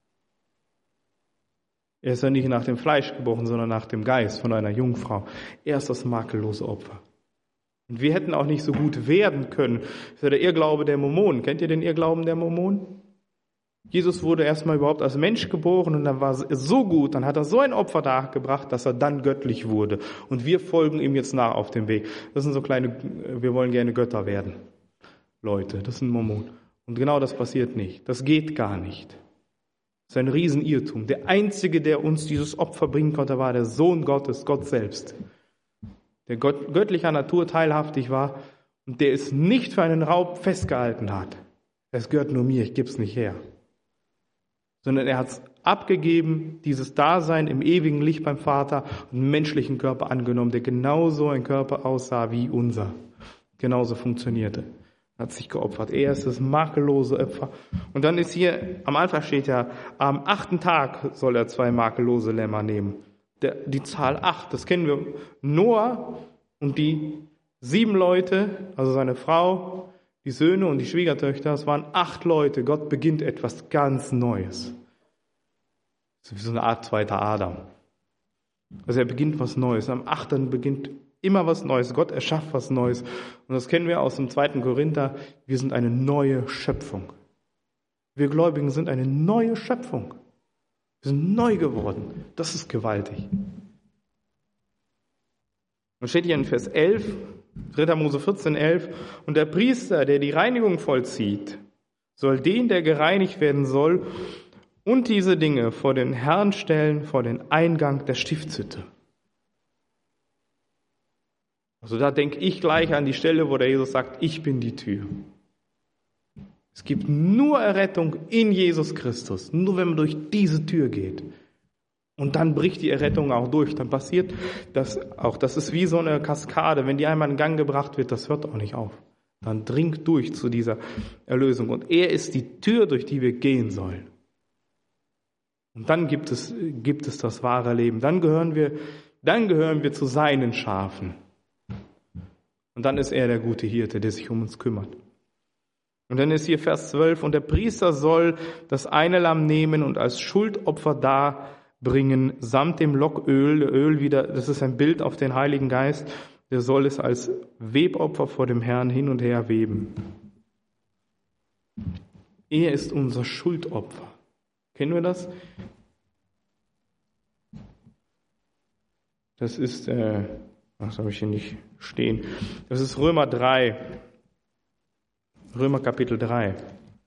Er ist ja nicht nach dem Fleisch geboren, sondern nach dem Geist von einer Jungfrau. Er ist das makellose Opfer. Und wir hätten auch nicht so gut werden können. Das ist ja der Irrglaube der Mormonen. Kennt ihr den Irrglauben der Mormonen? Jesus wurde erstmal überhaupt als Mensch geboren und dann war es so gut, dann hat er so ein Opfer dargebracht, dass er dann göttlich wurde. Und wir folgen ihm jetzt nach auf dem Weg. Das sind so kleine, wir wollen gerne Götter werden. Leute, das sind Mormonen. Und genau das passiert nicht. Das geht gar nicht. Das ist ein Riesenirrtum. Der Einzige, der uns dieses Opfer bringen konnte, war der Sohn Gottes, Gott selbst. Der Gott, göttlicher Natur teilhaftig war und der es nicht für einen Raub festgehalten hat. Es gehört nur mir, ich gebe es nicht her. Sondern er hat es abgegeben, dieses Dasein im ewigen Licht beim Vater und einen menschlichen Körper angenommen, der genauso ein Körper aussah wie unser. Genauso funktionierte. Er hat sich geopfert. Er ist das makellose Opfer. Und dann ist hier, am Anfang steht ja, am achten Tag soll er zwei makellose Lämmer nehmen. Der, die Zahl acht, das kennen wir. Noah und die sieben Leute, also seine Frau, die Söhne und die Schwiegertöchter, es waren acht Leute. Gott beginnt etwas ganz Neues. Das ist wie so eine Art zweiter Adam. Also er beginnt was Neues. Am achten beginnt immer was Neues. Gott erschafft was Neues. Und das kennen wir aus dem zweiten Korinther. Wir sind eine neue Schöpfung. Wir Gläubigen sind eine neue Schöpfung. Wir sind neu geworden. Das ist gewaltig. Und steht hier in Vers elf, dritter Mose vierzehn, elf, und der Priester, der die Reinigung vollzieht, soll den, der gereinigt werden soll, und diese Dinge vor den Herrn stellen, vor den Eingang der Stiftshütte. Also da denke ich gleich an die Stelle, wo der Jesus sagt, ich bin die Tür. Es gibt nur Errettung in Jesus Christus, nur wenn man durch diese Tür geht. Und dann bricht die Errettung auch durch. Dann passiert das auch. Das ist wie so eine Kaskade. Wenn die einmal in Gang gebracht wird, das hört auch nicht auf. Dann dringt durch zu dieser Erlösung. Und er ist die Tür, durch die wir gehen sollen. Und dann gibt es, gibt es das wahre Leben. Dann gehören wir, dann gehören wir zu seinen Schafen. Und dann ist er der gute Hirte, der sich um uns kümmert. Und dann ist hier Vers zwölf, und der Priester soll das eine Lamm nehmen und als Schuldopfer darbringen, samt dem Locköl, Öl wieder, das ist ein Bild auf den Heiligen Geist, der soll es als Webopfer vor dem Herrn hin und her weben. Er ist unser Schuldopfer. Kennen wir das? Das ist, äh, was habe ich hier nicht stehen? Das ist Römer drei. Römer Kapitel drei.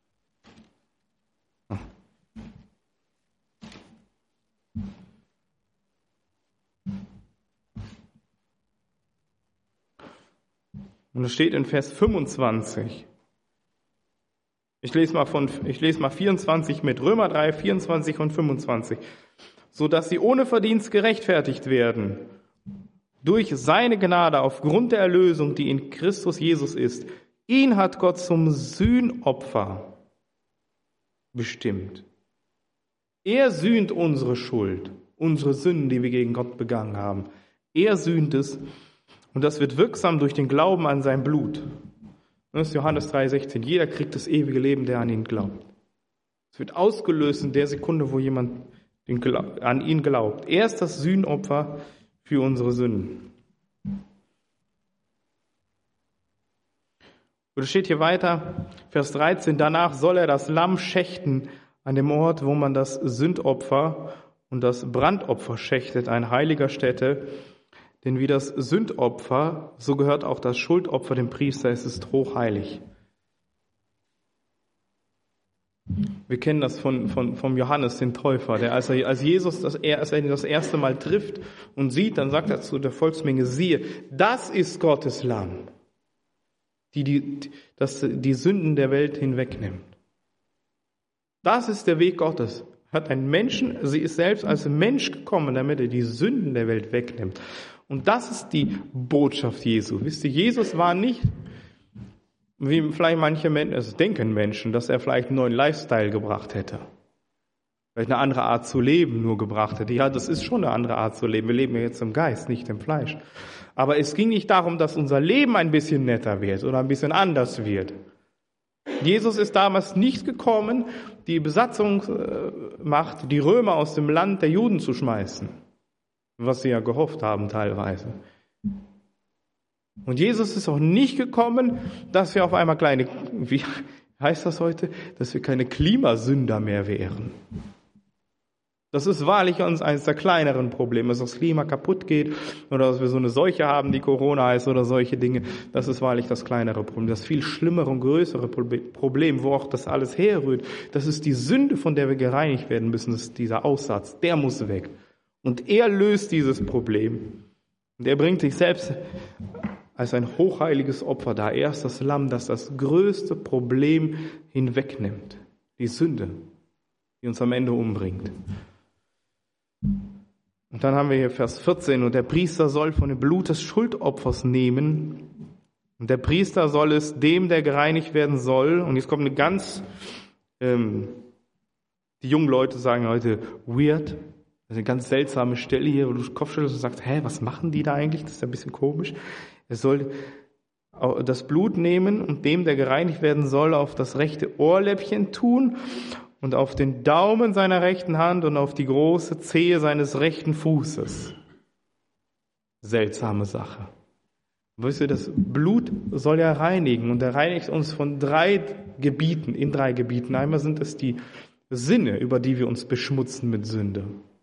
Und es steht in Vers fünfundzwanzig. Ich lese mal von, ich lese mal vierundzwanzig mit. Römer drei, vierundzwanzig und fünfundzwanzig. So dass sie ohne Verdienst gerechtfertigt werden. Durch seine Gnade aufgrund der Erlösung, die in Christus Jesus ist. Ihn hat Gott zum Sühnopfer bestimmt. Er sühnt unsere Schuld, unsere Sünden, die wir gegen Gott begangen haben. Er sühnt es und das wird wirksam durch den Glauben an sein Blut. Das ist Johannes drei, sechzehn. Jeder kriegt das ewige Leben, der an ihn glaubt. Es wird ausgelöst in der Sekunde, wo jemand an ihn glaubt. Er ist das Sühnopfer für unsere Sünden. Und es steht hier weiter, Vers dreizehn, danach soll er das Lamm schächten an dem Ort, wo man das Sündopfer und das Brandopfer schächtet, ein heiliger Stätte. Denn wie das Sündopfer, so gehört auch das Schuldopfer dem Priester, es ist hochheilig. Wir kennen das von, von, vom Johannes, den Täufer, der als, er, als Jesus das, als er ihn das erste Mal trifft und sieht, dann sagt er zu der Volksmenge, siehe, das ist Gottes Lamm, die die, das die Sünden der Welt hinwegnimmt. Das ist der Weg Gottes. Hat ein Menschen, sie ist selbst als Mensch gekommen, damit er die Sünden der Welt wegnimmt. Und das ist die Botschaft Jesu. Wisst ihr, Jesus war nicht, Wie vielleicht manche Menschen, also denken Menschen, dass er vielleicht einen neuen Lifestyle gebracht hätte. Vielleicht eine andere Art zu leben nur gebracht hätte. Ja, das ist schon eine andere Art zu leben. Wir leben ja jetzt im Geist, nicht im Fleisch. Aber es ging nicht darum, dass unser Leben ein bisschen netter wird oder ein bisschen anders wird. Jesus ist damals nicht gekommen, die Besatzungsmacht, die Römer aus dem Land der Juden zu schmeißen, was sie ja gehofft haben teilweise. Und Jesus ist auch nicht gekommen, dass wir auf einmal kleine, wie heißt das heute, dass wir keine Klimasünder mehr wären. Das ist wahrlich uns eines der kleineren Probleme, dass das Klima kaputt geht oder dass wir so eine Seuche haben, die Corona heißt oder solche Dinge. Das ist wahrlich das kleinere Problem. Das viel schlimmere und größere Problem, wo auch das alles herrührt, das ist die Sünde, von der wir gereinigt werden müssen. Das ist dieser Aussatz, der muss weg. Und er löst dieses Problem. Und er bringt sich selbst als ein hochheiliges Opfer dar. Er ist das Lamm, das das größte Problem hinwegnimmt. Die Sünde, die uns am Ende umbringt. Und dann haben wir hier Vers vierzehn. Und der Priester soll von dem Blut des Schuldopfers nehmen. Und der Priester soll es dem, der gereinigt werden soll. Und jetzt kommt eine ganz, ähm, die jungen Leute sagen heute weird. Das ist eine ganz seltsame Stelle hier, wo du Kopfschüttelst und sagst, hä, was machen die da eigentlich? Das ist ein bisschen komisch. Er soll das Blut nehmen und dem, der gereinigt werden soll, auf das rechte Ohrläppchen tun und auf den Daumen seiner rechten Hand und auf die große Zehe seines rechten Fußes. Seltsame Sache. Weißt du, das Blut soll ja reinigen und er reinigt uns von drei Gebieten, in drei Gebieten. Einmal sind es die Sinne, über die wir uns beschmutzen mit Sünde.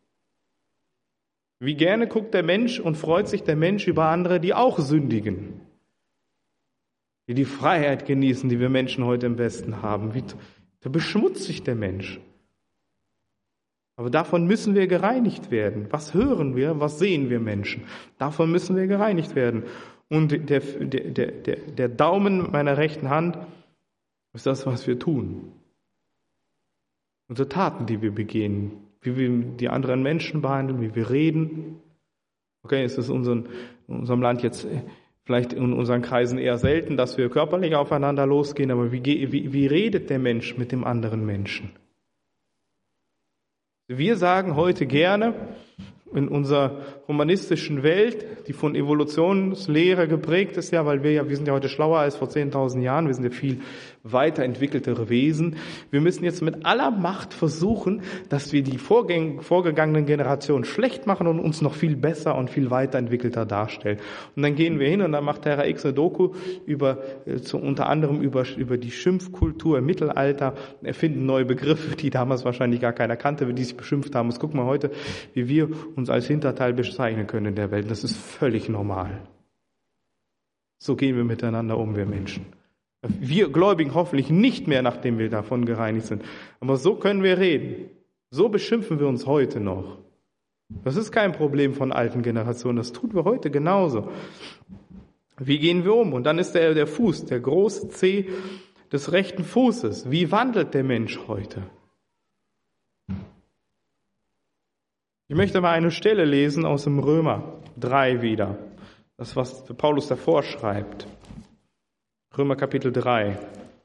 Wie gerne guckt der Mensch und freut sich der Mensch über andere, die auch sündigen. Die die Freiheit genießen, die wir Menschen heute im Westen haben. Wie, da beschmutzt sich der Mensch. Aber davon müssen wir gereinigt werden. Was hören wir, was sehen wir Menschen? Davon müssen wir gereinigt werden. Und der, der, der, der Daumen meiner rechten Hand ist das, was wir tun. Unsere Taten, die wir begehen. Wie wir die anderen Menschen behandeln, wie wir reden. Okay, es ist unseren, in unserem Land jetzt vielleicht in unseren Kreisen eher selten, dass wir körperlich aufeinander losgehen, aber wie, wie, wie redet der Mensch mit dem anderen Menschen? Wir sagen heute gerne, in unserer humanistischen Welt, die von Evolutionslehre geprägt ist, ja, weil wir ja, wir sind ja heute schlauer als vor zehntausend Jahren, wir sind ja viel weiterentwickeltere Wesen. Wir müssen jetzt mit aller Macht versuchen, dass wir die vorgäng- vorgegangenen Generationen schlecht machen und uns noch viel besser und viel weiterentwickelter darstellen. Und dann gehen wir hin und dann macht Terra X eine Doku über, äh, zu, unter anderem über, über die Schimpfkultur im Mittelalter, erfinden neue Begriffe, die damals wahrscheinlich gar keiner kannte, die sich beschimpft haben. Jetzt gucken wir heute, wie wir uns als Hinterteil bezeichnen können in der Welt. Das ist völlig normal. So gehen wir miteinander um, wir Menschen. Wir Gläubigen hoffentlich nicht mehr, nachdem wir davon gereinigt sind. Aber so können wir reden. So beschimpfen wir uns heute noch. Das ist kein Problem von alten Generationen. Das tun wir heute genauso. Wie gehen wir um? Und dann ist der, der Fuß, der große Zeh des rechten Fußes. Wie wandelt der Mensch heute? Ich möchte mal eine Stelle lesen aus dem Römer drei wieder. Das, was Paulus davor schreibt. Römer Kapitel drei.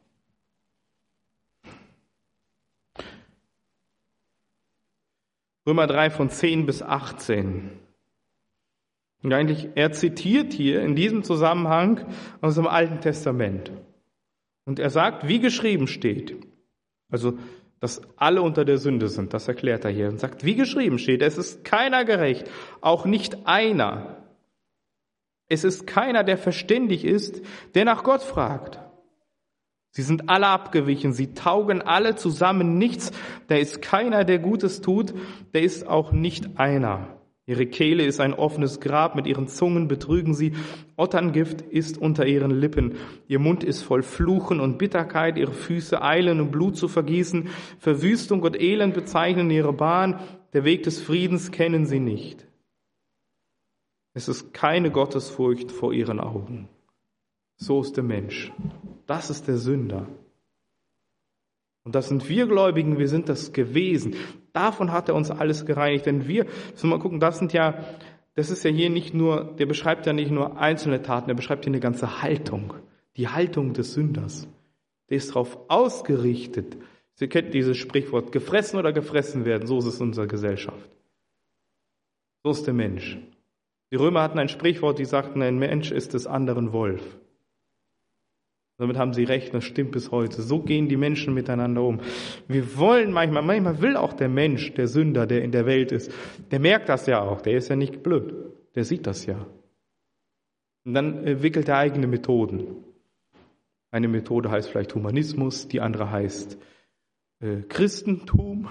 Römer drei von zehn bis achtzehn. Und eigentlich, er zitiert hier in diesem Zusammenhang aus dem Alten Testament. Und er sagt, wie geschrieben steht, also, dass alle unter der Sünde sind, das erklärt er hier und sagt, wie geschrieben steht, es ist keiner gerecht, auch nicht einer. Es ist keiner, der verständig ist, der nach Gott fragt. Sie sind alle abgewichen, sie taugen alle zusammen nichts, da ist keiner, der Gutes tut, der ist auch nicht einer. Ihre Kehle ist ein offenes Grab, mit ihren Zungen betrügen sie, Otterngift ist unter ihren Lippen, ihr Mund ist voll Fluchen und Bitterkeit, ihre Füße eilen, um Blut zu vergießen, Verwüstung und Elend bezeichnen ihre Bahn, der Weg des Friedens kennen sie nicht. Es ist keine Gottesfurcht vor ihren Augen. So ist der Mensch. Das ist der Sünder. Und das sind wir Gläubigen, wir sind das gewesen. Davon hat er uns alles gereinigt. Denn wir, müssen wir mal gucken, das sind ja, das ist ja hier nicht nur, der beschreibt ja nicht nur einzelne Taten, der beschreibt hier eine ganze Haltung. die Haltung des Sünders. Der ist darauf ausgerichtet. Sie kennt dieses Sprichwort, gefressen oder gefressen werden, so ist es in unserer Gesellschaft. So ist der Mensch. Die Römer hatten ein Sprichwort, die sagten, ein Mensch ist des anderen Wolf. Damit haben sie recht, das stimmt bis heute. So gehen die Menschen miteinander um. Wir wollen manchmal, manchmal will auch der Mensch, der Sünder, der in der Welt ist, der merkt das ja auch, der ist ja nicht blöd, der sieht das ja. Und dann entwickelt er eigene Methoden. Eine Methode heißt vielleicht Humanismus, die andere heißt äh, Christentum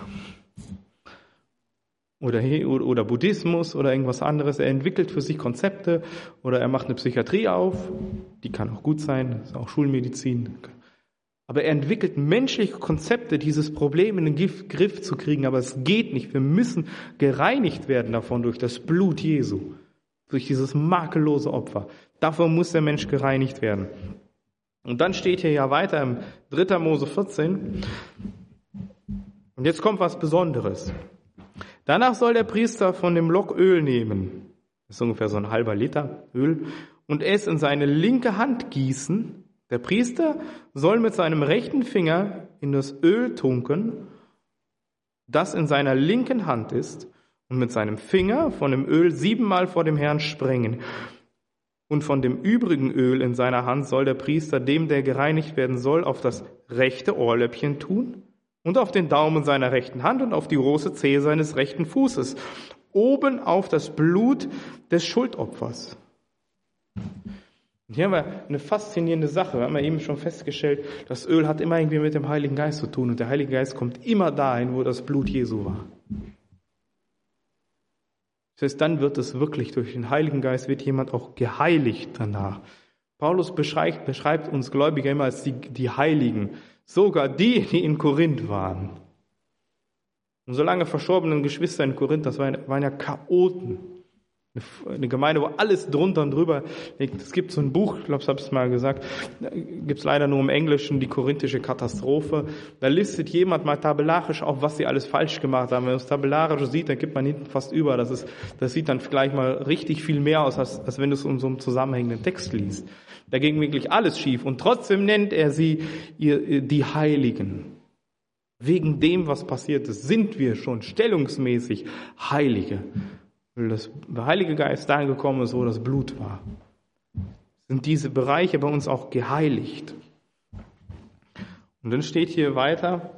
oder, oder Buddhismus oder irgendwas anderes. Er entwickelt für sich Konzepte oder er macht eine Psychiatrie auf, die kann auch gut sein, das ist auch Schulmedizin. Aber er entwickelt menschliche Konzepte, dieses Problem in den Griff zu kriegen, aber es geht nicht. Wir müssen gereinigt werden davon durch das Blut Jesu, durch dieses makellose Opfer. Davon muss der Mensch gereinigt werden. Und dann steht hier ja weiter im dritter Mose vierzehn, und jetzt kommt was Besonderes. Danach soll der Priester von dem Lock Öl nehmen, das ist ungefähr so ein halber Liter Öl, und es in seine linke Hand gießen. Der Priester soll mit seinem rechten Finger in das Öl tunken, das in seiner linken Hand ist, und mit seinem Finger von dem Öl siebenmal vor dem Herrn sprengen. Und von dem übrigen Öl in seiner Hand soll der Priester dem, der gereinigt werden soll, auf das rechte Ohrläppchen tun und auf den Daumen seiner rechten Hand und auf die große Zehe seines rechten Fußes, oben auf das Blut des Schuldopfers. Und hier haben wir eine faszinierende Sache. Wir haben ja eben schon festgestellt, das Öl hat immer irgendwie mit dem Heiligen Geist zu tun und der Heilige Geist kommt immer dahin, wo das Blut Jesu war. Das heißt, dann wird es wirklich durch den Heiligen Geist, wird jemand auch geheiligt danach. Paulus beschreibt, beschreibt uns Gläubige immer als die, die Heiligen, sogar die, die in Korinth waren. Und solange verstorbenen Geschwister in Korinth, das waren, waren ja Chaoten. Eine, eine Gemeinde, wo alles drunter und drüber liegt. Es gibt so ein Buch, ich glaube, ich habe es mal gesagt, gibt es leider nur im Englischen, die korinthische Katastrophe. Da listet jemand mal tabellarisch auf, was sie alles falsch gemacht haben. Wenn man das tabellarisch sieht, dann gibt man hinten fast über. Das, ist, das sieht dann gleich mal richtig viel mehr aus, als, als wenn du es in so einem zusammenhängenden Text liest. Da ging wirklich alles schief. Und trotzdem nennt er sie ihr, die Heiligen. Wegen dem, was passiert ist, sind wir schon stellungsmäßig Heilige. Weil das, der Heilige Geist dahin gekommen ist, wo das Blut war. Sind diese Bereiche bei uns auch geheiligt. Und dann steht hier weiter,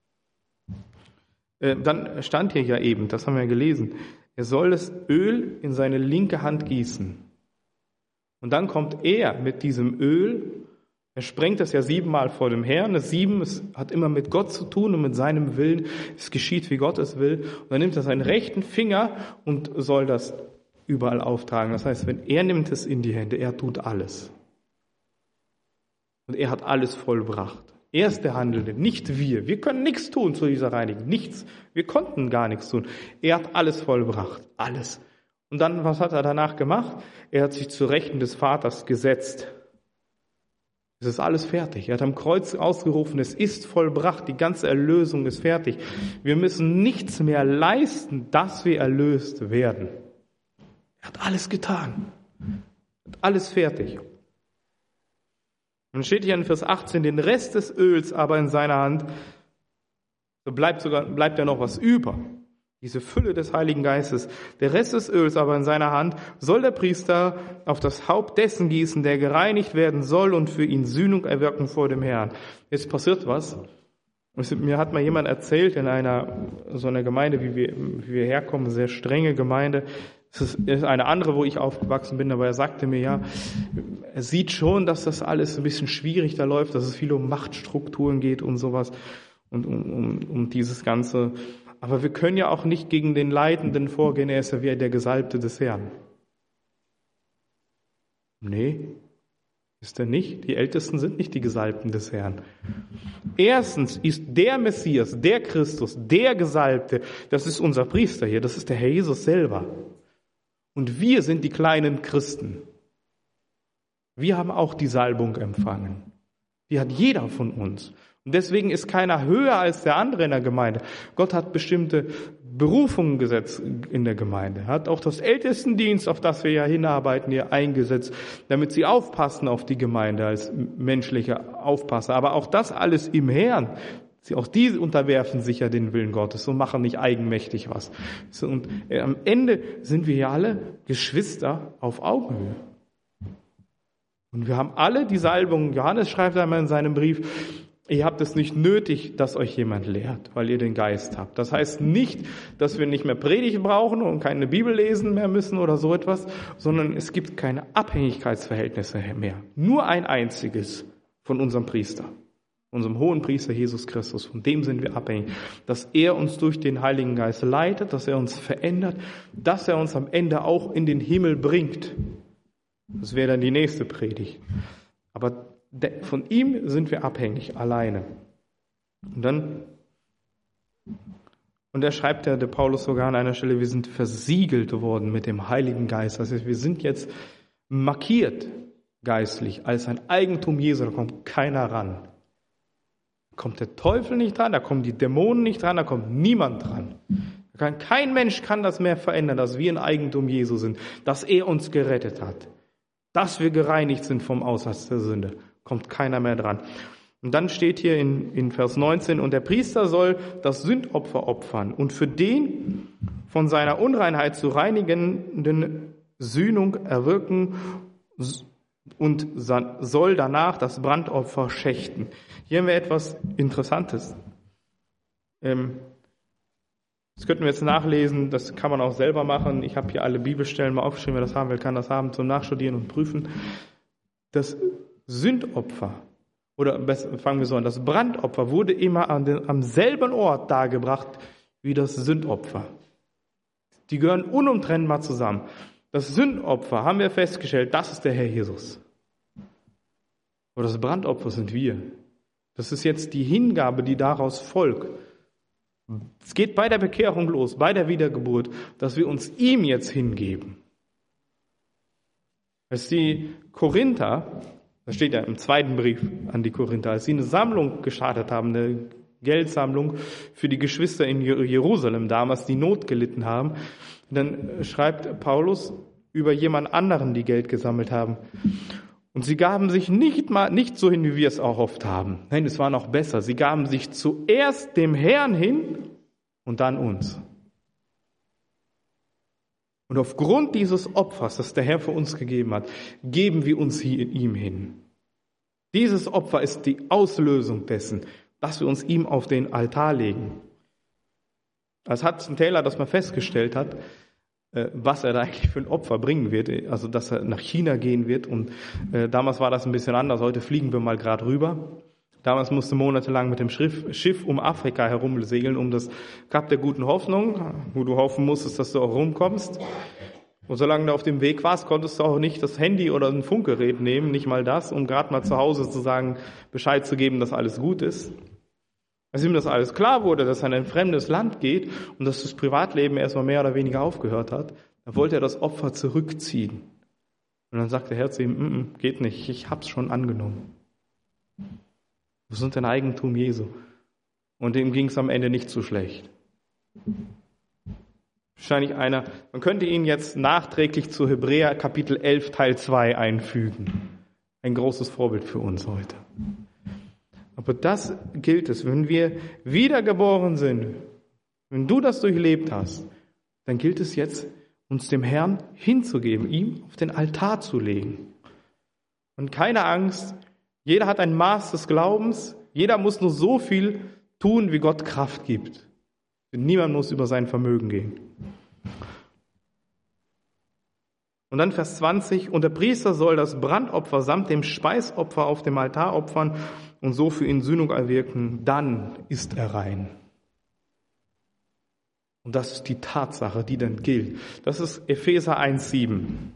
äh, dann stand hier ja eben, das haben wir gelesen, er soll das Öl in seine linke Hand gießen. Und dann kommt er mit diesem Öl, er sprengt das ja siebenmal vor dem Herrn. Das Sieben es hat immer mit Gott zu tun und mit seinem Willen. Es geschieht, wie Gott es will. Und dann nimmt er seinen rechten Finger und soll das überall auftragen. Das heißt, wenn er nimmt es in die Hände, er tut alles. Und er hat alles vollbracht. Er ist der Handelnde, nicht wir. Wir können nichts tun zu dieser Reinigung. Nichts. Wir konnten gar nichts tun. Er hat alles vollbracht. Alles. Und dann, was hat er danach gemacht? Er hat sich zu Rechten des Vaters gesetzt. Es ist alles fertig. Er hat am Kreuz ausgerufen, es ist vollbracht, die ganze Erlösung ist fertig. Wir müssen nichts mehr leisten, dass wir erlöst werden. Er hat alles getan. Er hat alles fertig. Und dann steht hier in Vers achtzehn, den Rest des Öls aber in seiner Hand, so bleibt sogar, bleibt ja noch was über. Diese Fülle des Heiligen Geistes. Der Rest des Öls aber in seiner Hand soll der Priester auf das Haupt dessen gießen, der gereinigt werden soll und für ihn Sühnung erwirken vor dem Herrn. Jetzt passiert was. Mir hat mal jemand erzählt in einer so einer Gemeinde, wie wir, wie wir herkommen, sehr strenge Gemeinde. Es ist eine andere, wo ich aufgewachsen bin, aber er sagte mir ja, er sieht schon, dass das alles ein bisschen schwierig da läuft, dass es viel um Machtstrukturen geht und sowas und um, um, um dieses Ganze. Aber wir können ja auch nicht gegen den Leitenden vorgehen, er ist ja wie der Gesalbte des Herrn. Nee, ist er nicht. Die Ältesten sind nicht die Gesalbten des Herrn. Erstens ist der Messias, der Christus, der Gesalbte, das ist unser Priester hier, das ist der Herr Jesus selber. Und wir sind die kleinen Christen. Wir haben auch die Salbung empfangen. Die hat jeder von uns. Und deswegen ist keiner höher als der andere in der Gemeinde. Gott hat bestimmte Berufungen gesetzt in der Gemeinde. Er hat auch das Ältestendienst, auf das wir ja hinarbeiten, hier eingesetzt, damit sie aufpassen auf die Gemeinde als menschliche Aufpasser. Aber auch das alles im Herrn. Sie, auch diese unterwerfen sich ja den Willen Gottes und machen nicht eigenmächtig was. Und am Ende sind wir ja alle Geschwister auf Augenhöhe. Und wir haben alle die Salbung. Johannes schreibt einmal in seinem Brief, ihr habt es nicht nötig, dass euch jemand lehrt, weil ihr den Geist habt. Das heißt nicht, dass wir nicht mehr predigen brauchen und keine Bibel lesen mehr müssen oder so etwas, sondern es gibt keine Abhängigkeitsverhältnisse mehr. Nur ein einziges von unserem Priester, unserem hohen Priester Jesus Christus. Von dem sind wir abhängig, dass er uns durch den Heiligen Geist leitet, dass er uns verändert, dass er uns am Ende auch in den Himmel bringt. Das wäre dann die nächste Predigt. Aber von ihm sind wir abhängig, alleine. Und dann, und er schreibt ja, der Paulus sogar an einer Stelle, wir sind versiegelt worden mit dem Heiligen Geist. Das heißt, wir sind jetzt markiert geistlich als ein Eigentum Jesu, da kommt keiner ran. Da kommt der Teufel nicht dran, da kommen die Dämonen nicht dran, da kommt niemand dran. Da kann, kein Mensch kann das mehr verändern, dass wir ein Eigentum Jesu sind, dass er uns gerettet hat, dass wir gereinigt sind vom Aussatz der Sünde. Kommt keiner mehr dran. Und dann steht hier in, in Vers neunzehn, und der Priester soll das Sündopfer opfern und für den von seiner Unreinheit zu reinigenden Sühnung erwirken und soll danach das Brandopfer schächten. Hier haben wir etwas Interessantes. Ähm, das könnten wir jetzt nachlesen, das kann man auch selber machen. Ich habe hier alle Bibelstellen mal aufgeschrieben, wer das haben will, kann das haben zum Nachstudieren und Prüfen. Das Sündopfer, oder besser, fangen wir so an, das Brandopfer wurde immer an den, am selben Ort dargebracht wie das Sündopfer. Die gehören unumtrennbar zusammen. Das Sündopfer, haben wir festgestellt, das ist der Herr Jesus. Aber das Brandopfer sind wir. Das ist jetzt die Hingabe, die daraus folgt. Es geht bei der Bekehrung los, bei der Wiedergeburt, dass wir uns ihm jetzt hingeben. Als die Korinther, das steht ja im zweiten Brief an die Korinther, als sie eine Sammlung gestartet haben, eine Geldsammlung für die Geschwister in Jerusalem damals, die Not gelitten haben, dann schreibt Paulus über jemand anderen, die Geld gesammelt haben. Und sie gaben sich nicht mal nicht so hin, wie wir es auch oft haben. Nein, es war noch besser. Sie gaben sich zuerst dem Herrn hin und dann uns. Und aufgrund dieses Opfers, das der Herr für uns gegeben hat, geben wir uns ihm hin. Dieses Opfer ist die Auslösung dessen, dass wir uns ihm auf den Altar legen. Als Hudson Taylor das mal festgestellt hat, was er da eigentlich für ein Opfer bringen wird, also dass er nach China gehen wird. Und äh, damals war das ein bisschen anders, heute fliegen wir mal gerade rüber. Damals musste monatelang mit dem Schiff, Schiff um Afrika herumsegeln, um das Kap der Guten Hoffnung, wo du hoffen musstest, dass du auch rumkommst. Und solange du auf dem Weg warst, konntest du auch nicht das Handy oder ein Funkgerät nehmen, nicht mal das, um gerade mal zu Hause zu sagen, Bescheid zu geben, dass alles gut ist. Als ihm das alles klar wurde, dass er in ein fremdes Land geht und dass das Privatleben erstmal mehr oder weniger aufgehört hat, da wollte er das Opfer zurückziehen. Und dann sagt der Herr zu ihm, mm, mm, geht nicht, ich hab's schon angenommen. Wir sind ein Eigentum Jesu. Und dem ging es am Ende nicht so schlecht. Wahrscheinlich einer, man könnte ihn jetzt nachträglich zu Hebräer Kapitel elf Teil zwei einfügen. Ein großes Vorbild für uns heute. Aber das gilt es, wenn wir wiedergeboren sind, wenn du das durchlebt hast, dann gilt es jetzt, uns dem Herrn hinzugeben, ihm auf den Altar zu legen. Und keine Angst, jeder hat ein Maß des Glaubens, jeder muss nur so viel tun, wie Gott Kraft gibt. Niemand muss über sein Vermögen gehen. Und dann Vers zwanzig, und der Priester soll das Brandopfer samt dem Speisopfer auf dem Altar opfern und so für ihn Sühnung erwirken, dann ist er rein. Und das ist die Tatsache, die dann gilt. Das ist Epheser eins sieben.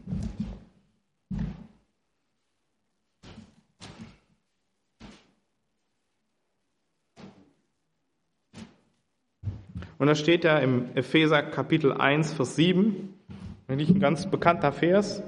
Und da steht ja im Epheser Kapitel eins, Vers sieben, eigentlich ein ganz bekannter Vers.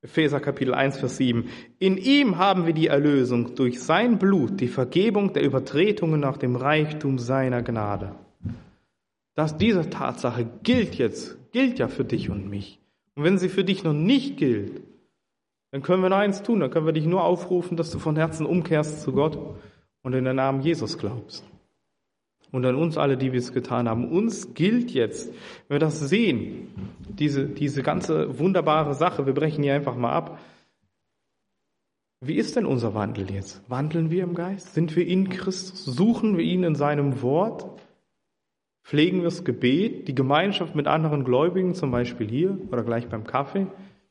Epheser Kapitel eins, Vers sieben. In ihm haben wir die Erlösung durch sein Blut, die Vergebung der Übertretungen nach dem Reichtum seiner Gnade. Dass diese Tatsache gilt jetzt, gilt ja für dich und mich. Und wenn sie für dich noch nicht gilt, dann können wir nur eins tun, dann können wir dich nur aufrufen, dass du von Herzen umkehrst zu Gott und in den Namen Jesus glaubst. Und an uns alle, die wir es getan haben. Uns gilt jetzt, wenn wir das sehen, diese, diese ganze wunderbare Sache, wir brechen hier einfach mal ab. Wie ist denn unser Wandel jetzt? Wandeln wir im Geist? Sind wir in Christus? Suchen wir ihn in seinem Wort? Pflegen wir das Gebet, die Gemeinschaft mit anderen Gläubigen, zum Beispiel hier oder gleich beim Kaffee?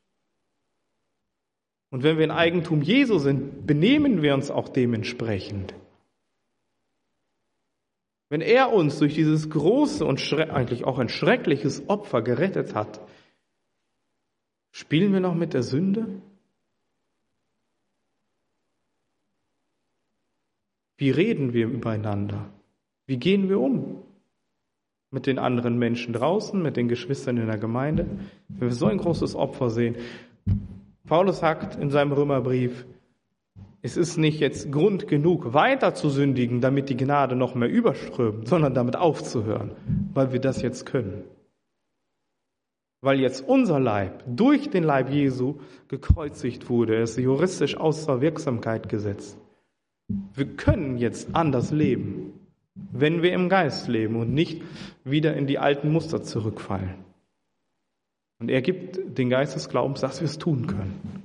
Und wenn wir in Eigentum Jesu sind, benehmen wir uns auch dementsprechend. Wenn er uns durch dieses große und eigentlich auch ein schreckliches Opfer gerettet hat, spielen wir noch mit der Sünde? Wie reden wir übereinander? Wie gehen wir um? Mit den anderen Menschen draußen, mit den Geschwistern in der Gemeinde? Wenn wir so ein großes Opfer sehen. Paulus sagt in seinem Römerbrief, es ist nicht jetzt Grund genug, weiter zu sündigen, damit die Gnade noch mehr überströmt, sondern damit aufzuhören, weil wir das jetzt können. Weil jetzt unser Leib durch den Leib Jesu gekreuzigt wurde, er ist juristisch außer Wirksamkeit gesetzt. Wir können jetzt anders leben, wenn wir im Geist leben und nicht wieder in die alten Muster zurückfallen. Und er gibt den Geist des Glaubens, dass wir es tun können.